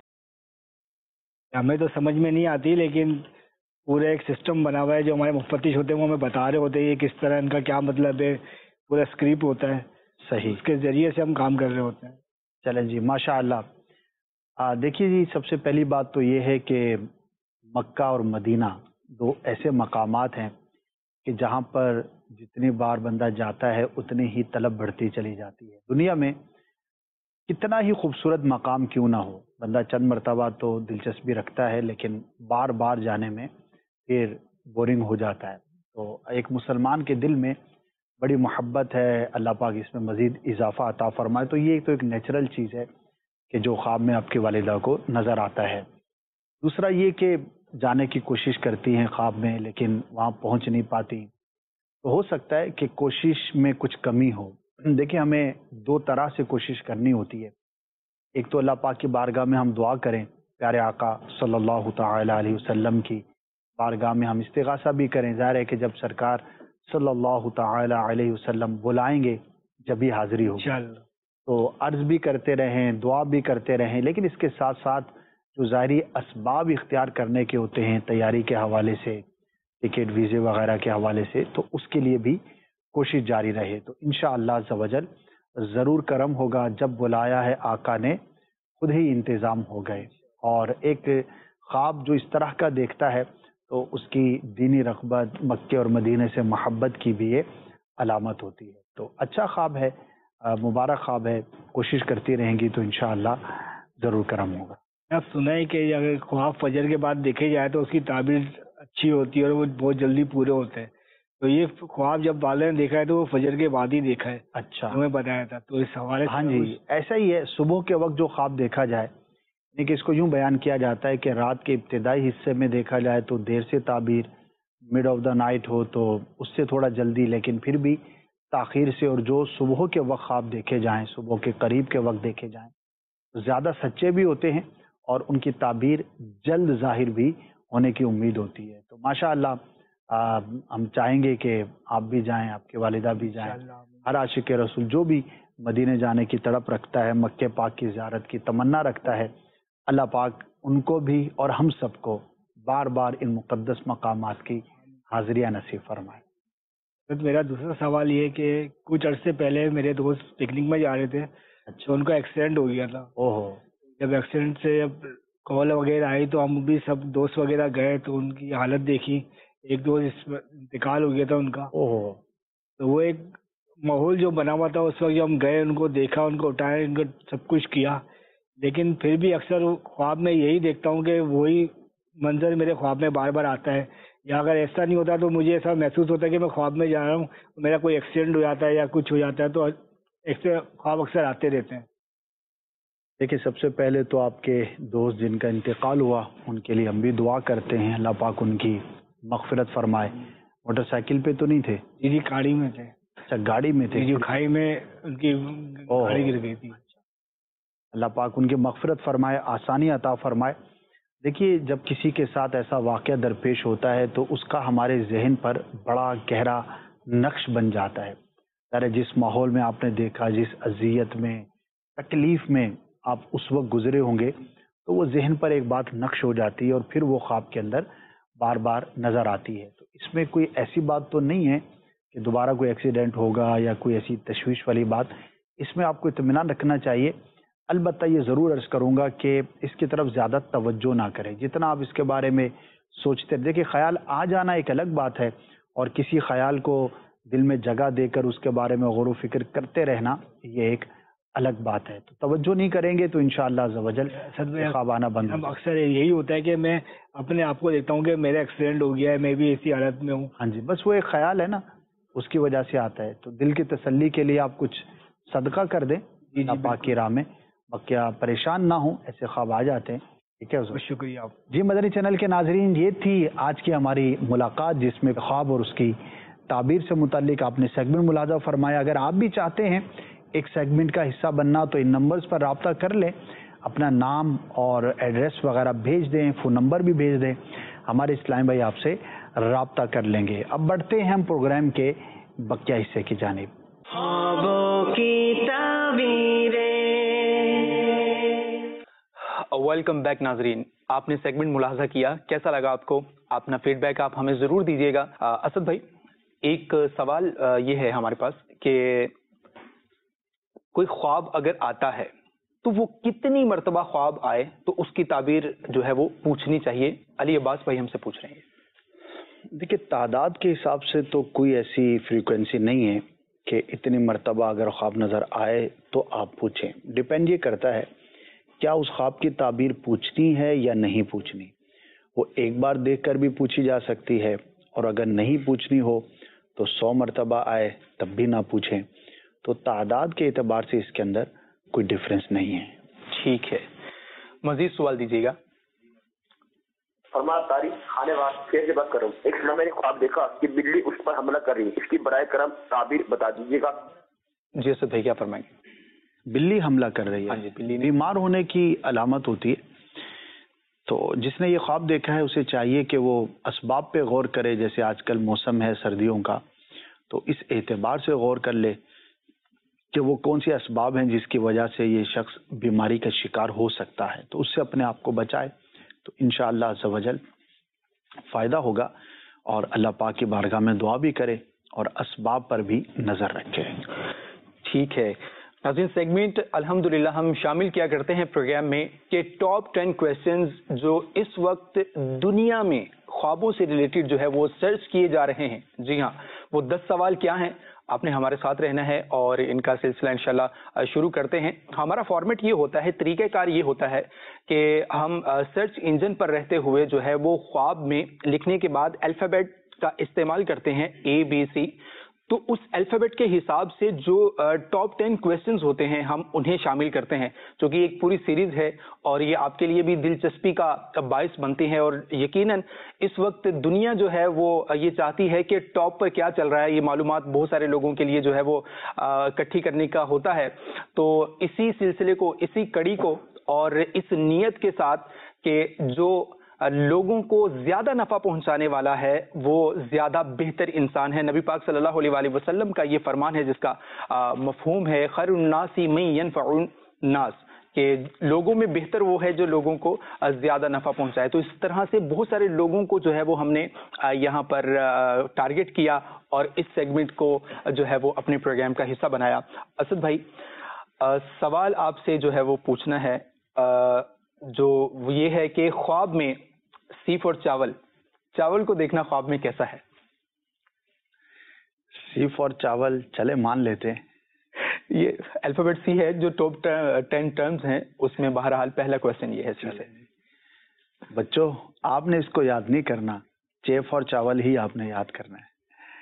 ہمیں تو سمجھ میں نہیں آتی لیکن پورا ایک سسٹم بنا ہوا ہے جو ہمارے مفتش ہوتے ہیں وہ ہمیں بتا رہے ہوتے ہیں یہ کس طرح ان کا کیا مطلب ہے، پورا اسکرپٹ ہوتا ہے. صحیح. اس کے ذریعے سے ہم کام کر رہے ہوتے ہیں. چلیں جی ماشاء اللہ. دیکھیے جی سب سے پہلی بات تو یہ ہے کہ مکہ اور مدینہ دو ایسے مقامات ہیں کہ جہاں پر جتنی بار بندہ جاتا ہے اتنی ہی طلب بڑھتی چلی جاتی ہے. دنیا میں کتنا ہی خوبصورت مقام کیوں نہ ہو، بندہ چند مرتبہ تو دلچسپی رکھتا ہے لیکن بار بار جانے میں پھر بورنگ ہو جاتا ہے. تو ایک مسلمان کے دل میں بڑی محبت ہے، اللہ پاک اس میں مزید اضافہ عطا فرمائے. تو یہ تو ایک نیچرل چیز ہے کہ جو خواب میں آپ کی والدہ کو نظر آتا ہے. دوسرا یہ کہ جانے کی کوشش کرتی ہیں خواب میں لیکن وہاں پہنچ نہیں پاتی. تو ہو سکتا ہے کہ کوشش میں کچھ کمی ہو. دیکھیں ہمیں دو طرح سے کوشش کرنی ہوتی ہے. ایک تو اللہ پاک کی بارگاہ میں ہم دعا کریں، پیارے آقا صلی اللہ تعالی علیہ وسلم کی بارگاہ میں ہم استغاثہ بھی کریں. ظاہر ہے کہ جب سرکار صلی اللہ تعالی علیہ وسلم بلائیں گے جب ہی حاضری ہوگی. تو عرض بھی کرتے رہیں، دعا بھی کرتے رہیں، لیکن اس کے ساتھ ساتھ جو ظاہری اسباب اختیار کرنے کے ہوتے ہیں تیاری کے حوالے سے، ٹکٹ ویزے وغیرہ کے حوالے سے، تو اس کے لیے بھی کوشش جاری رہے. تو انشاءاللہ عز و جل ضرور کرم ہوگا. جب بلایا ہے آقا نے خود ہی انتظام ہو گئے. اور ایک خواب جو اس طرح کا دیکھتا ہے تو اس کی دینی رغبت، مکے اور مدینے سے محبت کی بھی یہ علامت ہوتی ہے. تو اچھا خواب ہے، مبارک خواب ہے. کوشش کرتی رہیں گی تو انشاءاللہ ضرور کرم ہوگا. آپ سنا ہے کہ اگر خواب فجر کے بعد دیکھے جائے تو اس کی تعبیر اچھی ہوتی ہے اور وہ بہت جلدی پورے ہوتے ہیں. تو یہ خواب جب والے نے دیکھا ہے تو وہ فجر کے بعد ہی دیکھا ہے. اچھا ہمیں بتایا تھا. تو اس حوالے سے ہاں جی ایسا ہی ہے. صبح کے وقت جو خواب دیکھا جائے، لیکن اس کو یوں بیان کیا جاتا ہے کہ رات کے ابتدائی حصے میں دیکھا جائے تو دیر سے تعبیر، مڈ آف دا نائٹ ہو تو اس سے تھوڑا جلدی، لیکن پھر بھی تاخیر سے. اور جو صبح کے وقت خواب دیکھے جائیں، صبح کے قریب کے وقت دیکھے جائیں، زیادہ سچے بھی ہوتے ہیں اور ان کی تعبیر جلد ظاہر بھی ہونے کی امید ہوتی ہے. تو ماشاء اللہ ہم چاہیں گے کہ آپ بھی جائیں، آپ کے والدہ بھی جائیں. ہر عاشق رسول جو بھی مدینے جانے کی تڑپ رکھتا ہے، مکہ پاک کی زیارت کی تمنا رکھتا ہے، اللہ پاک ان کو بھی اور ہم سب کو بار بار ان مقدس مقامات کی حاضریاں نصیب فرمائے. میرا دوسرا سوال یہ ہے کہ کچھ عرصے پہلے میرے دوست پکنک میں جا رہے تھے. تو ان کا ایکسیڈنٹ ہو گیا تھا. جب ایکسیڈنٹ سے جب کال وغیرہ آئی تو ہم بھی سب دوست وغیرہ گئے تو ان کی حالت دیکھی. ایک دوست انتقال ہو گیا تھا ان کا. تو وہ ایک ماحول جو بنا ہوا تھا اس وقت جب ہم گئے ان کو دیکھا، ان کو اٹھایا، ان کو سب کچھ کیا، لیکن پھر بھی اکثر خواب میں یہی دیکھتا ہوں کہ وہی منظر میرے خواب میں بار بار آتا ہے. یا اگر ایسا نہیں ہوتا تو مجھے ایسا محسوس ہوتا ہے کہ میں خواب میں جا رہا ہوں، میرا کوئی ایکسیڈنٹ ہو جاتا ہے یا کچھ ہو جاتا ہے. تو ایسے خواب اکثر آتے رہتے ہیں. دیکھیے سب سے پہلے تو آپ کے دوست جن کا انتقال ہوا ان کے لیے ہم بھی دعا کرتے ہیں، اللہ پاک ان کی مغفرت فرمائے. موٹر سائیکل پہ تو نہیں تھے؟ جی گاڑی میں تھے. اچھا گاڑی میں تھے. جو کھائی میں ان کی گاڑی گر گئی تھی. اللہ پاک ان کی مغفرت فرمائے، آسانی عطا فرمائے. دیکھیے جب کسی کے ساتھ ایسا واقعہ درپیش ہوتا ہے تو اس کا ہمارے ذہن پر بڑا گہرا نقش بن جاتا ہے. ارے جس ماحول میں آپ نے دیکھا، جس اذیت میں، تکلیف میں آپ اس وقت گزرے ہوں گے تو وہ ذہن پر ایک بات نقش ہو جاتی ہے اور پھر وہ خواب کے اندر بار بار نظر آتی ہے. تو اس میں کوئی ایسی بات تو نہیں ہے کہ دوبارہ کوئی ایکسیڈنٹ ہوگا یا کوئی ایسی تشویش والی بات. اس میں آپ کو اطمینان رکھنا چاہیے. البتہ یہ ضرور عرض کروں گا کہ اس کی طرف زیادہ توجہ نہ کریں. جتنا آپ اس کے بارے میں سوچتے، دیکھیں خیال آ جانا ایک الگ بات ہے اور کسی خیال کو دل میں جگہ دے کر اس کے بارے میں غور و فکر کرتے رہنا یہ ایک الگ بات ہے. تو توجہ نہیں کریں گے تو انشاءاللہ عز و جل خواب آنا بند ہو. اکثر یہی ہوتا ہے کہ میں اپنے آپ کو دیکھتا ہوں کہ میرا ایکسیڈنٹ ہو گیا ہے, میں بھی ایسی حالت میں ہوں. ہاں جی, بس وہ ایک خیال ہے نا, اس کی وجہ سے آتا ہے. تو دل کی تسلی کے لیے آپ کچھ صدقہ کر دیں اللہ پاک کی راہ میں, باقی آپ پریشان نہ ہوں, ایسے خواب آ جاتے ہیں. ٹھیک ہے, بہت شکریہ آپ. جی مدنی چینل کے ناظرین, یہ تھی آج کی ہماری ملاقات جس میں خواب اور اس کی تعبیر سے متعلق آپ نے سیگمنٹ ملاحظہ فرمایا. اگر آپ بھی چاہتے ہیں ایک سیگمنٹ کا حصہ بننا تو ان نمبرز پر رابطہ کر لیں, اپنا نام اور ایڈریس وغیرہ بھیج دیں, فون نمبر بھی بھیج دیں, ہمارے اسلام بھائی آپ سے رابطہ کر لیں گے. اب بڑھتے ہیں ہم پروگرام کے بقیہ حصے کی جانب. خوابوں کی تعبیریں. ویلکم بیک ناظرین, آپ نے سیگمنٹ ملاحظہ کیا, کیسا لگا آپ کو؟ اپنا فیڈ بیک آپ ہمیں ضرور دیجیے گا. اسد بھائی, ایک سوال یہ ہے ہمارے پاس کہ کوئی خواب اگر آتا ہے تو وہ کتنی مرتبہ خواب آئے تو اس کی تعبیر جو ہے وہ پوچھنی چاہیے؟ علی عباس بھائی ہم سے پوچھ رہے ہیں. دیکھیے, تعداد کے حساب سے تو کوئی ایسی فریکوینسی نہیں ہے کہ اتنی مرتبہ اگر خواب نظر آئے تو آپ پوچھیں. ڈیپینڈ یہ کرتا ہے کیا اس خواب کی تعبیر پوچھنی ہے یا نہیں پوچھنی. وہ ایک بار دیکھ کر بھی پوچھی جا سکتی ہے, اور اگر نہیں پوچھنی ہو تو 100 مرتبہ آئے تب بھی نہ پوچھیں. تو تعداد کے اعتبار سے اس کے اندر کوئی ڈفرینس نہیں ہے. ٹھیک ہے, مزید سوال دیجیے گا. فرما تاریخ خانے والا سے بات کر رہا ہوں. ایک سنا میں نے خواب دیکھا کہ بلی اس پر حملہ کر رہی ہے, اس کی برائے کرم تعبیر بتا دیجیے گا. جی اسد بھائی کیا فرمائیں گے؟ بلی حملہ کر رہی ہے, بیمار ہونے کی علامت ہوتی ہے. تو جس نے یہ خواب دیکھا ہے اسے چاہیے کہ وہ اسباب پہ غور کرے. جیسے آج کل موسم ہے سردیوں کا, تو اس اعتبار سے غور کر لے کہ وہ کون سی اسباب ہیں جس کی وجہ سے یہ شخص بیماری کا شکار ہو سکتا ہے, تو اس سے اپنے آپ کو بچائے. تو انشاءاللہ عز و جل فائدہ ہوگا, اور اللہ پاک کی بارگاہ میں دعا بھی کرے اور اسباب پر بھی نظر رکھے. ٹھیک ہے ناظرین, سیگمنٹ الحمدللہ ہم شامل کیا کرتے ہیں پروگرام میں کہ ٹاپ 10 کویسچنز جو اس وقت دنیا میں خوابوں سے ریلیٹڈ جو ہے وہ سرچ کیے جا رہے ہیں. جی ہاں, وہ 10 سوال کیا ہیں, آپ نے ہمارے ساتھ رہنا ہے اور ان کا سلسلہ انشاءاللہ شروع کرتے ہیں. ہمارا فارمیٹ یہ ہوتا ہے, طریقہ کار یہ ہوتا ہے کہ ہم سرچ انجن پر رہتے ہوئے جو ہے وہ خواب میں لکھنے کے بعد الفابیٹ کا استعمال کرتے ہیں ABC. تو اس الفابیٹ کے حساب سے جو ٹاپ 10 کویسچنز ہوتے ہیں ہم انہیں شامل کرتے ہیں, جو کہ ایک پوری سیریز ہے اور یہ آپ کے لیے بھی دلچسپی کا باعث بنتی ہے. اور یقیناً اس وقت دنیا جو ہے وہ یہ چاہتی ہے کہ ٹاپ پر کیا چل رہا ہے, یہ معلومات بہت سارے لوگوں کے لیے جو ہے وہ اکٹھی کرنے کا ہوتا ہے. تو اسی سلسلے کو, اسی کڑی کو اور اس نیت کے ساتھ کہ جو لوگوں کو زیادہ نفع پہنچانے والا ہے وہ زیادہ بہتر انسان ہے. نبی پاک صلی اللہ علیہ وآلہ وسلم کا یہ فرمان ہے جس کا مفہوم ہے خیر الناس من ينفع الناس, کہ لوگوں میں بہتر وہ ہے جو لوگوں کو زیادہ نفع پہنچائے. تو اس طرح سے بہت سارے لوگوں کو جو ہے وہ ہم نے یہاں پر ٹارگٹ کیا اور اس سیگمنٹ کو جو ہے وہ اپنے پروگرام کا حصہ بنایا. اسد بھائی, سوال آپ سے جو ہے وہ پوچھنا ہے جو یہ ہے کہ خواب میں سی فور چاول کو دیکھنا خواب میں کیسا ہے؟ سی فور چاول, چلے مان لیتے ہیں. یہ الفابیٹ سی ہے جو ٹاپ 10 ٹرمز ہیں اس میں. بہرحال پہلا کویسچن یہ ہے. بچوں آپ نے اس کو یاد نہیں کرنا, چے فور چاول ہی آپ نے یاد کرنا ہے.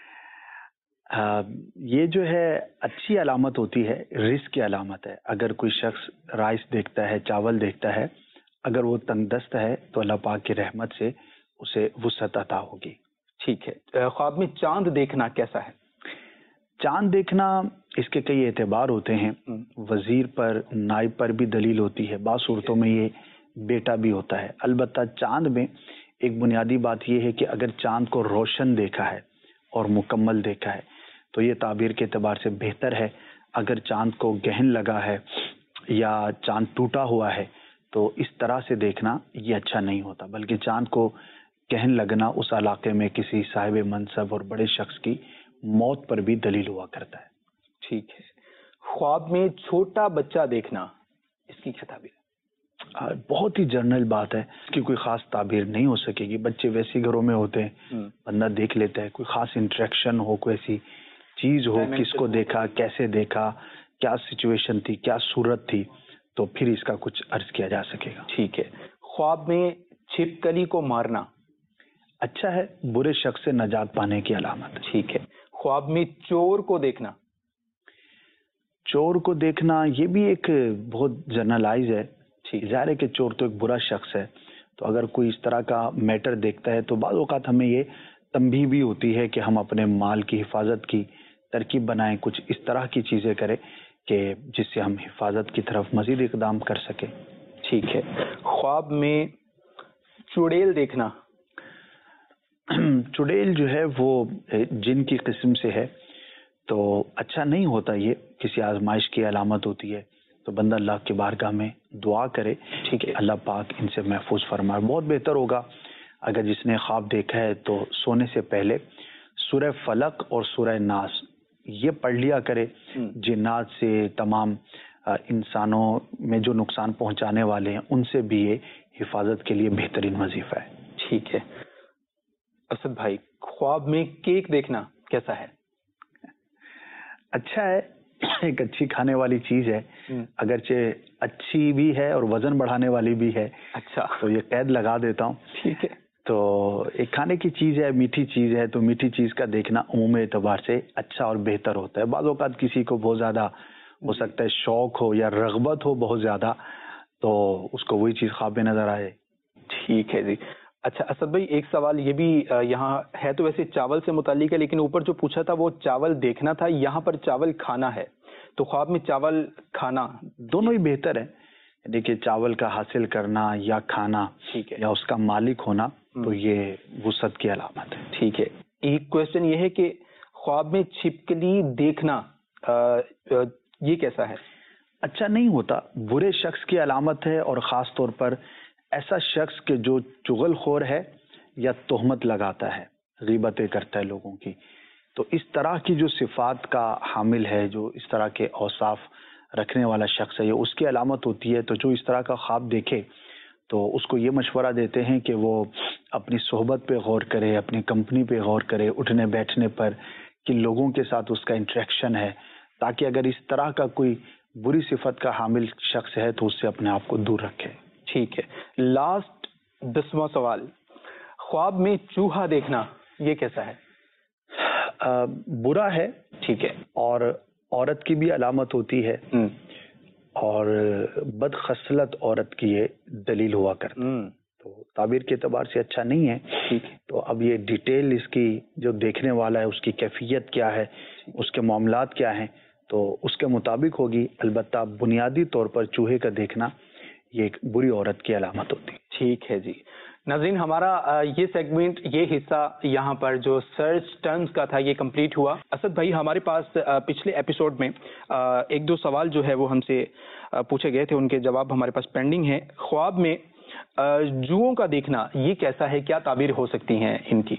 یہ جو ہے اچھی علامت ہوتی ہے, رزق کی علامت ہے. اگر کوئی شخص رائس دیکھتا ہے, چاول دیکھتا ہے, اگر وہ تنگ دست ہے تو اللہ پاک کی رحمت سے اسے وسعت عطا ہوگی. ٹھیک ہے, خواب میں چاند دیکھنا کیسا ہے؟ چاند دیکھنا اس کے کئی اعتبار ہوتے ہیں. وزیر پر, نائب پر بھی دلیل ہوتی ہے. بعض صورتوں میں یہ بیٹا بھی ہوتا ہے. البتہ چاند میں ایک بنیادی بات یہ ہے کہ اگر چاند کو روشن دیکھا ہے اور مکمل دیکھا ہے تو یہ تعبیر کے اعتبار سے بہتر ہے. اگر چاند کو گہن لگا ہے یا چاند ٹوٹا ہوا ہے تو اس طرح سے دیکھنا یہ اچھا نہیں ہوتا, بلکہ چاند کو گہن لگنا اس علاقے میں کسی صاحب منصب اور بڑے شخص کی موت پر بھی دلیل ہوا کرتا ہے. ٹھیک ہے, خواب میں چھوٹا بچہ دیکھنا اس کی کیا تعبیر ہے؟ بہت ہی جنرل بات ہے, اس کی کوئی خاص تعبیر نہیں ہو سکے گی. بچے ویسے گھروں میں ہوتے ہیں, بندہ دیکھ لیتا ہے. کوئی خاص انٹریکشن ہو, کوئی ایسی چیز ہو, کس کو دیکھا, کیسے دیکھا, کیا سچویشن تھی, کیا صورت تھی, تو پھر اس کا کچھ عرض کیا جا سکے گا. ٹھیک ہے. خواب میں چھپکلی کو مارنا اچھا ہے, برے شخص سے نجات پانے کی علامت. ٹھیک ہے. خواب میں چور کو دیکھنا, چور کو دیکھنا یہ بھی ایک بہت جنرلائز ہے. ظاہر ہے کہ چور تو ایک برا شخص ہے, تو اگر کوئی اس طرح کا میٹر دیکھتا ہے تو بعض اوقات ہمیں یہ تنبیہ بھی ہوتی ہے کہ ہم اپنے مال کی حفاظت کی ترکیب بنائیں, کچھ اس طرح کی چیزیں کریں کہ جس سے ہم حفاظت کی طرف مزید اقدام کر سکیں. ٹھیک ہے. خواب میں چڑیل دیکھنا, چڑیل جو ہے وہ جن کی قسم سے ہے تو اچھا نہیں ہوتا, یہ کسی آزمائش کی علامت ہوتی ہے, تو بندہ اللہ کی بارگاہ میں دعا کرے. ٹھیک ہے, اللہ پاک ان سے محفوظ فرمائے. بہت بہتر ہوگا اگر جس نے خواب دیکھا ہے تو سونے سے پہلے سورہ فلق اور سورہ ناس یہ پڑھ لیا کرے. جنات سے, تمام انسانوں میں جو نقصان پہنچانے والے ہیں ان سے بھی یہ حفاظت کے لیے بہترین وظیفہ ہے. ٹھیک ہے. اسد بھائی, خواب میں کیک دیکھنا کیسا ہے؟ اچھا ہے, ایک اچھی کھانے والی چیز ہے, اگرچہ اچھی بھی ہے اور وزن بڑھانے والی بھی ہے. اچھا, تو یہ قید لگا دیتا ہوں. ٹھیک ہے. تو ایک کھانے کی چیز ہے, میٹھی چیز ہے, تو میٹھی چیز کا دیکھنا عمومی اعتبار سے اچھا اور بہتر ہوتا ہے. بعض اوقات کسی کو بہت زیادہ ہو سکتا ہے شوق ہو یا رغبت ہو بہت زیادہ, تو اس کو وہی چیز خواب میں نظر آئے. ٹھیک ہے جی. اچھا اسد بھائی, ایک سوال یہ بھی یہاں ہے, تو ویسے چاول سے متعلق ہے, لیکن اوپر جو پوچھا تھا وہ چاول دیکھنا تھا, یہاں پر چاول کھانا ہے, تو خواب میں چاول کھانا دونوں ہی بہتر ہے. یعنی کہ چاول کا حاصل کرنا یا کھانا یا اس کا مالک ہونا تو یہ وسعت کی علامت ہے. ٹھیک ہے. ایک کوشچن یہ ہے کہ خواب میں چھپکلی دیکھنا یہ کیسا ہے؟ اچھا نہیں ہوتا, برے شخص کی علامت ہے, اور خاص طور پر ایسا شخص کہ جو چغل خور ہے یا تہمت لگاتا ہے, غیبتیں کرتا ہے لوگوں کی. تو اس طرح کی جو صفات کا حامل ہے, جو اس طرح کے اوصاف رکھنے والا شخص ہے, یہ اس کی علامت ہوتی ہے. تو جو اس طرح کا خواب دیکھے تو اس کو یہ مشورہ دیتے ہیں کہ وہ اپنی صحبت پہ غور کرے, اپنی کمپنی پہ غور کرے, اٹھنے بیٹھنے پر, کن لوگوں کے ساتھ اس کا انٹریکشن ہے, تاکہ اگر اس طرح کا کوئی بری صفت کا حامل شخص ہے تو اس سے اپنے آپ کو دور رکھے. ٹھیک ہے. لاسٹ 10واں سوال, خواب میں چوہا دیکھنا یہ کیسا ہے؟ برا ہے. ٹھیک ہے. اور عورت کی بھی علامت ہوتی ہے, اور بد خصلت عورت کی یہ دلیل ہوا کرتی ہے, تو تعبیر کے اعتبار سے اچھا نہیں ہے. تو اب یہ ڈیٹیل اس کی جو دیکھنے والا ہے اس کی کیفیت کیا ہے, اس کے معاملات کیا ہیں, تو اس کے مطابق ہوگی. البتہ بنیادی طور پر چوہے کا دیکھنا یہ ایک بری عورت کی علامت ہوتی ہے. ٹھیک ہے جی. ناظرین, ہمارا یہ سیگمنٹ, یہ حصہ یہاں پر جو سرچ ٹرمز کا تھا یہ کمپلیٹ ہوا. اسد بھائی, ہمارے پاس پچھلے ایپیسوڈ میں ایک دو سوال جو ہے وہ ہم سے پوچھے گئے تھے, ان کے جواب ہمارے پاس پینڈنگ ہیں. خواب میں جوؤں کا دیکھنا یہ کیسا ہے, کیا تعبیر ہو سکتی ہیں ان کی؟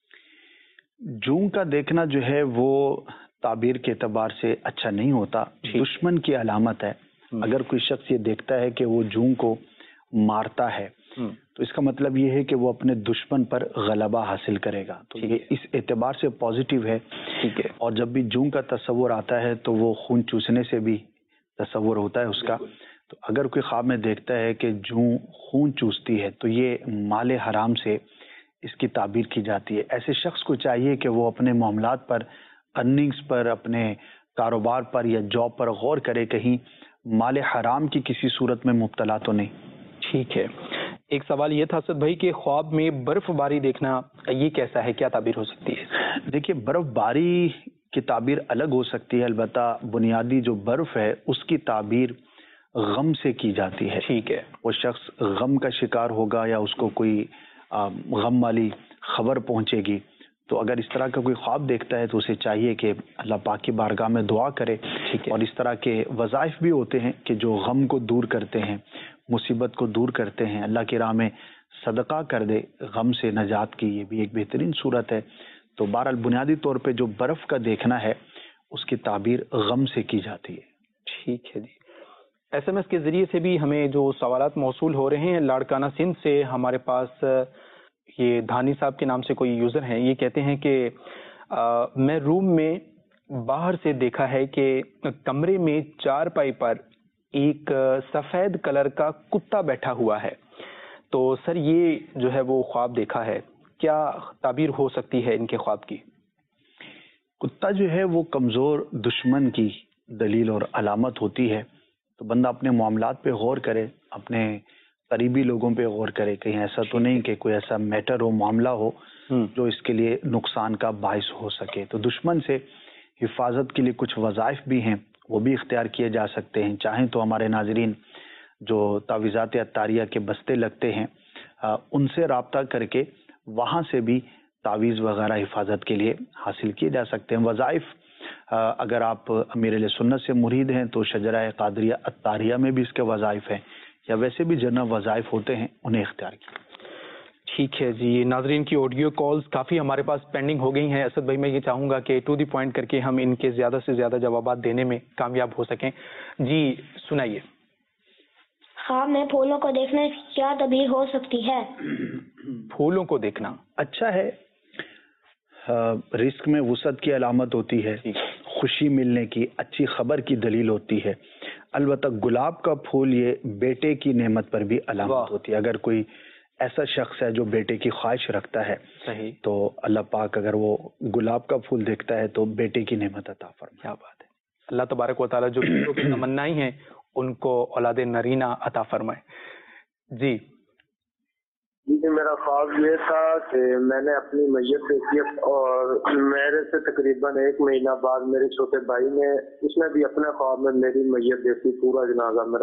جوؤں کا دیکھنا جو ہے وہ تعبیر کے اعتبار سے اچھا نہیں ہوتا, دشمن کی علامت ہے. اگر کوئی شخص یہ دیکھتا ہے کہ وہ جوؤں کو مارتا ہے تو اس کا مطلب یہ ہے کہ وہ اپنے دشمن پر غلبہ حاصل کرے گا. تو یہ اس اعتبار سے پازیٹیو ہے. ٹھیک ہے. اور جب بھی جوؤں کا تصور آتا ہے تو وہ خون چوسنے سے بھی تصور ہوتا ہے اس کا. تو اگر کوئی خواب میں دیکھتا ہے کہ جوؤں خون چوستی ہے تو یہ مال حرام سے اس کی تعبیر کی جاتی ہے. ایسے شخص کو چاہیے کہ وہ اپنے معاملات پر, ارننگز پر, اپنے کاروبار پر یا جاب پر غور کرے, کہیں مال حرام کی کسی صورت میں مبتلا تو نہیں. ٹھیک ہے. ایک سوال یہ تھا اسد بھائی کہ خواب میں برف باری دیکھنا یہ کیسا ہے, کیا تعبیر ہو سکتی ہے؟ دیکھیے, برف باری کی تعبیر الگ ہو سکتی ہے, البتہ بنیادی جو برف ہے اس کی تعبیر غم سے کی جاتی ہے. ٹھیک ہے. وہ شخص غم کا شکار ہوگا یا اس کو کوئی غم والی خبر پہنچے گی, تو اگر اس طرح کا کوئی خواب دیکھتا ہے تو اسے چاہیے کہ اللہ پاک کی بارگاہ میں دعا کرے. اور اس طرح کے وظائف بھی ہوتے ہیں کہ جو غم کو دور کرتے ہیں, مصیبت کو دور کرتے ہیں, اللہ کی راہ میں صدقہ کر دے غم سے نجات کی, یہ بھی ایک بہترین صورت ہے. تو بہرحال بنیادی طور پہ جو برف کا دیکھنا ہے اس کی تعبیر غم سے کی جاتی ہے. ٹھیک ہے جی. ایس ایم ایس کے ذریعے سے بھی ہمیں جو سوالات موصول ہو رہے ہیں, لاڑکانہ سندھ سے ہمارے پاس یہ دھانی صاحب کے نام سے کوئی یوزر ہیں, یہ کہتے ہیں کہ میں روم میں باہر سے دیکھا ہے کہ کمرے میں چارپائی پر ایک سفید کلر کا کتا بیٹھا ہوا ہے. تو سر یہ جو ہے وہ خواب دیکھا ہے, کیا تعبیر ہو سکتی ہے ان کے خواب کی؟ کتا جو ہے وہ کمزور دشمن کی دلیل اور علامت ہوتی ہے. تو بندہ اپنے معاملات پہ غور کرے, اپنے قریبی لوگوں پہ غور کرے, کہیں ایسا تو نہیں کہ کوئی ایسا میٹر ہو, معاملہ ہو جو اس کے لیے نقصان کا باعث ہو سکے. تو دشمن سے حفاظت کے لیے کچھ وظائف بھی ہیں, وہ بھی اختیار کیے جا سکتے ہیں. چاہیں تو ہمارے ناظرین جو تعویذات عطاریہ کے بستے لگتے ہیں ان سے رابطہ کر کے وہاں سے بھی تعویذ وغیرہ حفاظت کے لیے حاصل کیے جا سکتے ہیں. وظائف اگر آپ امیر اہل سنت سے مرید ہیں تو شجرہ قادریہ عطاریہ میں بھی اس کے وظائف ہیں, یا ویسے بھی جنرل وظائف ہوتے ہیں, انہیں اختیار کیے. ٹھیک ہے جی. ناظرین کی آڈیو کالز کافی ہمارے پاس پینڈنگ ہو گئی ہیں. اسد بھائی میں یہ چاہوں گا کہ ٹو دی پوائنٹ کر کے ہم ان کے زیادہ سے زیادہ جوابات دینے میں کامیاب ہو سکیں. جی سنائیے. خواب میں پھولوں کو دیکھنے کیا تعبیر ہو سکتی ہے؟ پھولوں کو دیکھنا اچھا ہے, رزق میں وسعت کی علامت ہوتی ہے, خوشی ملنے کی, اچھی خبر کی دلیل ہوتی ہے. البتہ گلاب کا پھول یہ بیٹے کی نعمت پر بھی علامت ہوتی ہے. اگر کوئی ایسا شخص ہے جو بیٹے کی خواہش رکھتا ہے صحیح, تو اللہ پاک اگر وہ گلاب کا پھول دیکھتا ہے تو بیٹے کی نعمت عطا فرمائے. کیا بات ہے. اللہ تبارک و تعالیٰ جو بیٹوں کی تمنائیں ہیں ان کو اولاد نرینہ عطا فرمائے. جی جی میرا خواب یہ تھا کہ میں نے اپنی میت دیکھی اور میرے سے تقریباً 1 مہینہ بعد میرے چھوٹے بھائی نے, اس نے بھی اپنے خواب میں میری میت دیکھی, پورا جنازہ میرا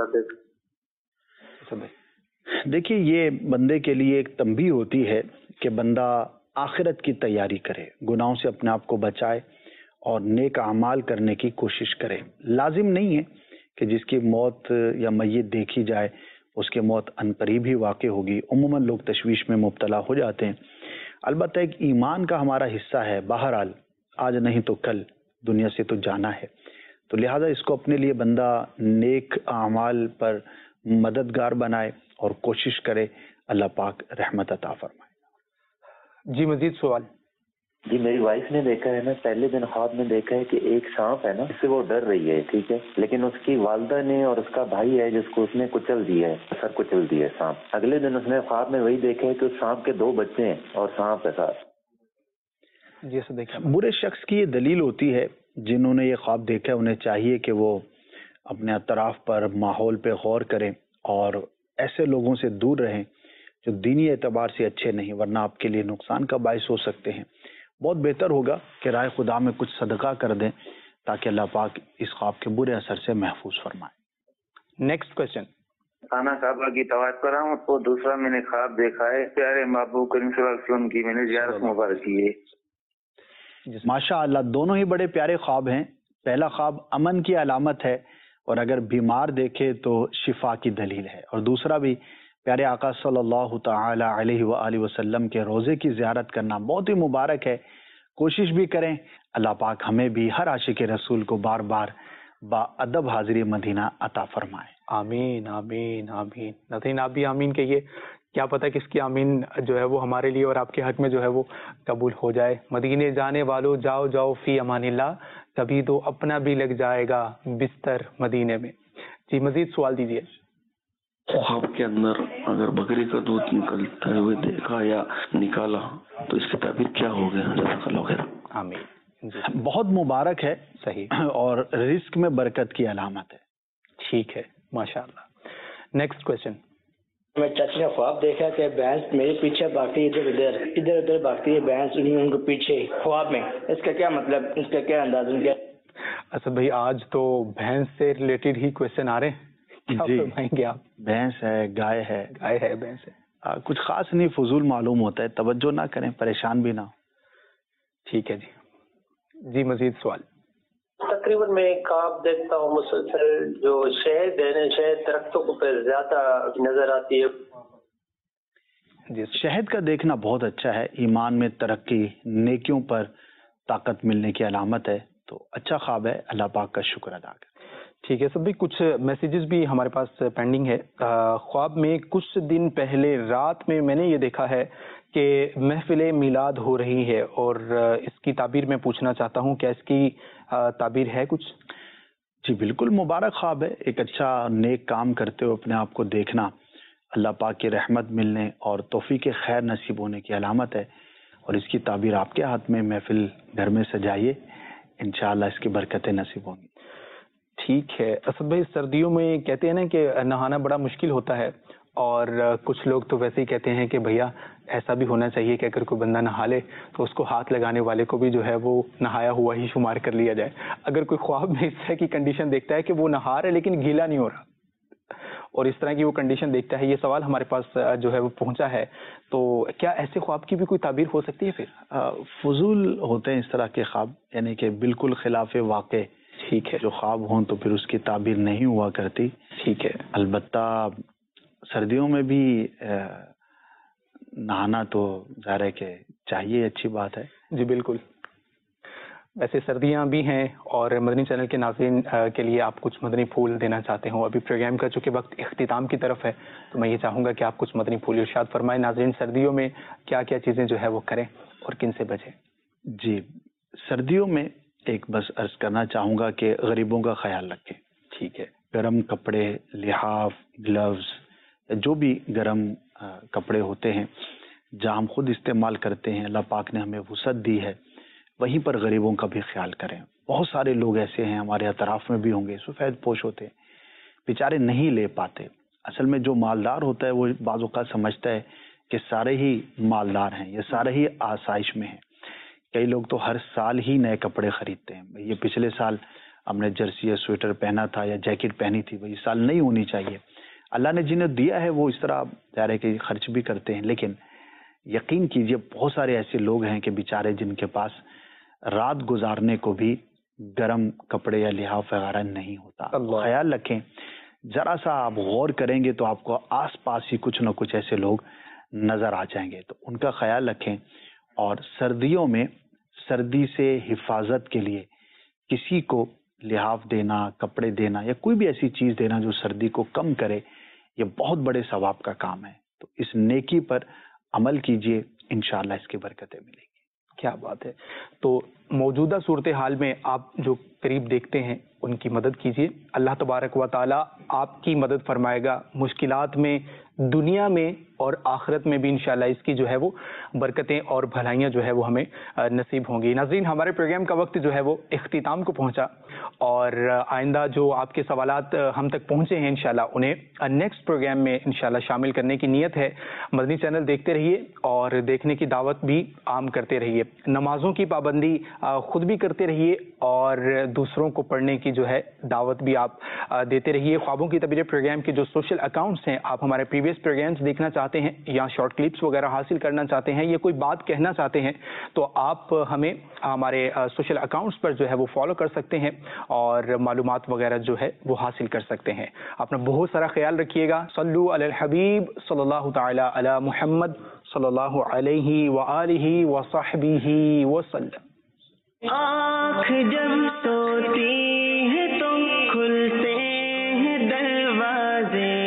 دیکھا. دیکھیے یہ بندے کے لیے ایک تنبیہ ہوتی ہے کہ بندہ آخرت کی تیاری کرے, گناہوں سے اپنے آپ کو بچائے اور نیک اعمال کرنے کی کوشش کرے. لازم نہیں ہے کہ جس کی موت یا میت دیکھی جائے اس کی موت عنقریب ہی واقع ہوگی. عموماً لوگ تشویش میں مبتلا ہو جاتے ہیں. البتہ ایک ایمان کا ہمارا حصہ ہے, بہرحال آج نہیں تو کل دنیا سے تو جانا ہے, تو لہٰذا اس کو اپنے لیے بندہ نیک اعمال پر مددگار بنائے اور کوشش کرے, اللہ پاک رحمت عطا فرمائے. جی مزید سوال. جی میری وائف نے دیکھا ہے نا, پہلے دن خواب میں دیکھا ہے کہ ایک سانپ ہے نا, اس سے وہ ڈر رہی ہے, ٹھیک ہے, لیکن اس کی والدہ نے اور اس کا بھائی ہے جس کو اس نے کچل دیا ہے, سر کچل دیا ہے سانپ. اگلے دن اس نے خواب میں وہی دیکھا ہے کہ اس سانپ کے 2 بچے ہیں اور سانپ ہے ساتھ. جی ایسا دیکھا. برے شخص کی یہ دلیل ہوتی ہے, جنہوں نے یہ خواب دیکھا ہے انہیں چاہیے کہ وہ اپنے اطراف پر ماحول پہ غور کریں اور ایسے لوگوں سے دور رہیں جو دینی اعتبار سے اچھے نہیں, ورنہ آپ کے لیے نقصان کا باعث ہو سکتے ہیں. بہت بہتر ہوگا کہ رائے خدا میں کچھ صدقہ کر دیں تاکہ اللہ پاک اس خواب کے برے اثر سے محفوظ فرمائے. Next question. خانہ کعبہ کی طواف کر رہا ہوں تو دوسرا میں نے خواب دیکھا ہے پیارے محبوب کریم صلی اللہ علیہ وسلم کی میں نے زیارت مبارک کی ہے. ماشاء اللہ, دونوں ہی بڑے پیارے خواب ہیں. پہلا خواب امن کی علامت ہے اور اگر بیمار دیکھے تو شفا کی دلیل ہے, اور دوسرا بھی پیارے آقا صلی اللہ تعالی علیہ وآلہ وسلم کے روزے کی زیارت کرنا بہت ہی مبارک ہے. کوشش بھی کریں, اللہ پاک ہمیں بھی ہر عاشق رسول کو بار بار با ادب حاضری مدینہ عطا فرمائے. آمین آمین آمین. ناظرین آپ بھی آمین کہیے, کیا پتہ کس کی آمین جو ہے وہ ہمارے لیے اور آپ کے حق میں جو ہے وہ قبول ہو جائے. مدینے جانے والوں جاؤ جاؤ فی امان اللہ, کبھی تو اپنا بھی لگ جائے گا بستر مدینے میں. جی مزید سوال دیجیے. خواب کے اندر اگر بکری کا دودھ نکلتے ہوئے دیکھا یا نکالا تو اس کی تعبیر کیا ہو گیا؟ جزاک اللہ خیر. آمین. بہت مبارک ہے, صحیح, اور رزق میں برکت کی علامت ہے. ٹھیک ہے ماشاء اللہ. Next question. میں چچا نے خواب دیکھا کہ بھینس میرے پیچھے بھاگتی ہے, ادھر ادھر بھاگتی ہے بھینس ان کے پیچھے خواب میں. اس کا کیا مطلب, اس کا کیا انداز کیا؟ اسد بھائی آج تو بھینس سے ریلیٹڈ ہی کوشچن آ رہے ہیں, جی گے آپ؟ بھینس ہے, گائے ہے, بھینس ہے, کچھ خاص نہیں, فضول معلوم ہوتا ہے, توجہ نہ کریں, پریشان بھی نہ ہو. ٹھیک ہے جی. جی مزید سوال. تقریباً میں خواب دیکھتا ہوں مسلسل جو شہد ہے, شہد درختوں کو پہ زیادہ نظر آتی ہے. جی شہد کا دیکھنا بہت اچھا ہے, ایمان میں ترقی, نیکیوں پر طاقت ملنے کی علامت ہے, تو اچھا خواب ہے, اللہ پاک کا شکر ادا کریں. ٹھیک ہے سب، کچھ میسیجز بھی ہمارے پاس پینڈنگ ہے. خواب میں کچھ دن پہلے رات میں نے یہ دیکھا ہے کہ محفل میلاد ہو رہی ہے، اور اس کی تعبیر میں پوچھنا چاہتا ہوں، کیا اس کی تعبیر ہے کچھ؟ جی بالکل مبارک خواب ہے. ایک اچھا نیک کام کرتے ہوئے اپنے آپ کو دیکھنا اللہ پاک کی رحمت ملنے اور توفیق خیر نصیب ہونے کی علامت ہے، اور اس کی تعبیر آپ کے ہاتھ میں. محفل گھر میں سجائیے، انشاءاللہ اس کی برکتیں نصیب ہوں گی. ٹھیک ہے اسد بھائی، سردیوں میں کہتے ہیں نا کہ نہانا بڑا مشکل ہوتا ہے، اور کچھ لوگ تو ویسے ہی کہتے ہیں کہ بھیا ایسا بھی ہونا چاہیے کہ اگر کوئی بندہ نہا لے تو اس کو ہاتھ لگانے والے کو بھی جو ہے وہ نہایا ہوا ہی شمار کر لیا جائے. اگر کوئی خواب میں اس طرح کی کنڈیشن دیکھتا ہے کہ وہ نہا رہا ہے لیکن گیلا نہیں ہو رہا، اور اس طرح کی وہ کنڈیشن دیکھتا ہے، یہ سوال ہمارے پاس جو ہے وہ پہنچا ہے، تو کیا ایسے خواب کی بھی کوئی تعبیر ہو سکتی ہے؟ پھر فضول ہوتے ہیں اس طرح کے خواب، یعنی کہ بالکل خلاف واقع. ٹھیک ہے، جو خواب ہوں تو پھر اس کی تعبیر نہیں ہوا کرتی. ٹھیک ہے. البتہ سردیوں میں بھی نہانا تو ظاہر ہے کہ چاہیے، اچھی بات ہے. جی بالکل. ویسے سردیاں بھی ہیں، اور مدنی چینل کے ناظرین کے لیے آپ کچھ مدنی پھول دینا چاہتے ہوں. ابھی پروگرام کا چونکہ وقت اختتام کی طرف ہے، تو میں یہ چاہوں گا کہ آپ کچھ مدنی پھول ارشاد فرمائیں. ناظرین سردیوں میں کیا کیا چیزیں جو ہے وہ کریں اور کن سے بچیں؟ جی سردیوں میں ایک بس عرض کرنا چاہوں گا کہ غریبوں کا خیال رکھیں. ٹھیک ہے. گرم کپڑے، لحاف، گلوز، جو بھی گرم کپڑے ہوتے ہیں جہاں ہم خود استعمال کرتے ہیں، اللہ پاک نے ہمیں وسعت دی ہے، وہیں پر غریبوں کا بھی خیال کریں. بہت سارے لوگ ایسے ہیں ہمارے اطراف میں بھی ہوں گے، سفید پوش ہوتے ہیں، بیچارے نہیں لے پاتے. اصل میں جو مالدار ہوتا ہے وہ بعض اوقات سمجھتا ہے کہ سارے ہی مالدار ہیں، یہ سارے ہی آسائش میں ہیں. کئی لوگ تو ہر سال ہی نئے کپڑے خریدتے ہیں. یہ پچھلے سال ہم نے جرسی یا سویٹر پہنا تھا یا جیکٹ پہنی تھی، وہ اس سال نہیں ہونی چاہیے. اللہ نے جنہیں دیا ہے وہ اس طرح ظاہر ہے کہ خرچ بھی کرتے ہیں، لیکن یقین کیجئے بہت سارے ایسے لوگ ہیں کہ بیچارے جن کے پاس رات گزارنے کو بھی گرم کپڑے یا لحاف وغیرہ نہیں ہوتا. خیال رکھیں، ذرا سا آپ غور کریں گے تو آپ کو آس پاس ہی کچھ نہ کچھ ایسے لوگ نظر آ جائیں گے، تو ان کا خیال رکھیں. اور سردیوں میں سردی سے حفاظت کے لیے کسی کو لحاف دینا، کپڑے دینا یا کوئی بھی ایسی چیز دینا جو سردی کو کم کرے، یہ بہت بڑے ثواب کا کام ہے. تو اس نیکی پر عمل کیجئے، انشاءاللہ اس کی برکتیں ملیں گی. کیا بات ہے. تو موجودہ صورتحال میں آپ جو قریب دیکھتے ہیں ان کی مدد کیجیے، اللہ تبارک و تعالی آپ کی مدد فرمائے گا. مشکلات میں، دنیا میں اور آخرت میں بھی انشاءاللہ اس کی جو ہے وہ برکتیں اور بھلائیاں جو ہے وہ ہمیں نصیب ہوں گی. ناظرین ہمارے پروگرام کا وقت جو ہے وہ اختتام کو پہنچا، اور آئندہ جو آپ کے سوالات ہم تک پہنچے ہیں انشاءاللہ انہیں نیکسٹ پروگرام میں انشاءاللہ شامل کرنے کی نیت ہے. مدنی چینل دیکھتے رہیے اور دیکھنے کی دعوت بھی عام کرتے رہیے. نمازوں کی پابندی خود بھی کرتے رہیے اور دوسروں کو پڑھنے کی جو ہے دعوت بھی آپ دیتے رہیے. خوابوں کی تعبیر پروگرام کے جو سوشل اکاؤنٹس ہیں، آپ ہمارے پریویس پروگرامز دیکھنا چاہتے ہیں یا شارٹ کلپس وغیرہ حاصل کرنا چاہتے ہیں یا کوئی بات کہنا چاہتے ہیں، تو آپ ہمیں ہمارے سوشل اکاؤنٹس پر جو ہے وہ فالو کر سکتے ہیں اور معلومات وغیرہ جو ہے وہ حاصل کر سکتے ہیں. اپنا بہت سارا خیال رکھیے گا. صلو علی الحبیب صلی اللہ تعالی علی محمد صلی اللہ علیہ وآلہ وصحبہ وسلم. آنکھ جب سوتی ہے تو کھلتے ہیں دروازے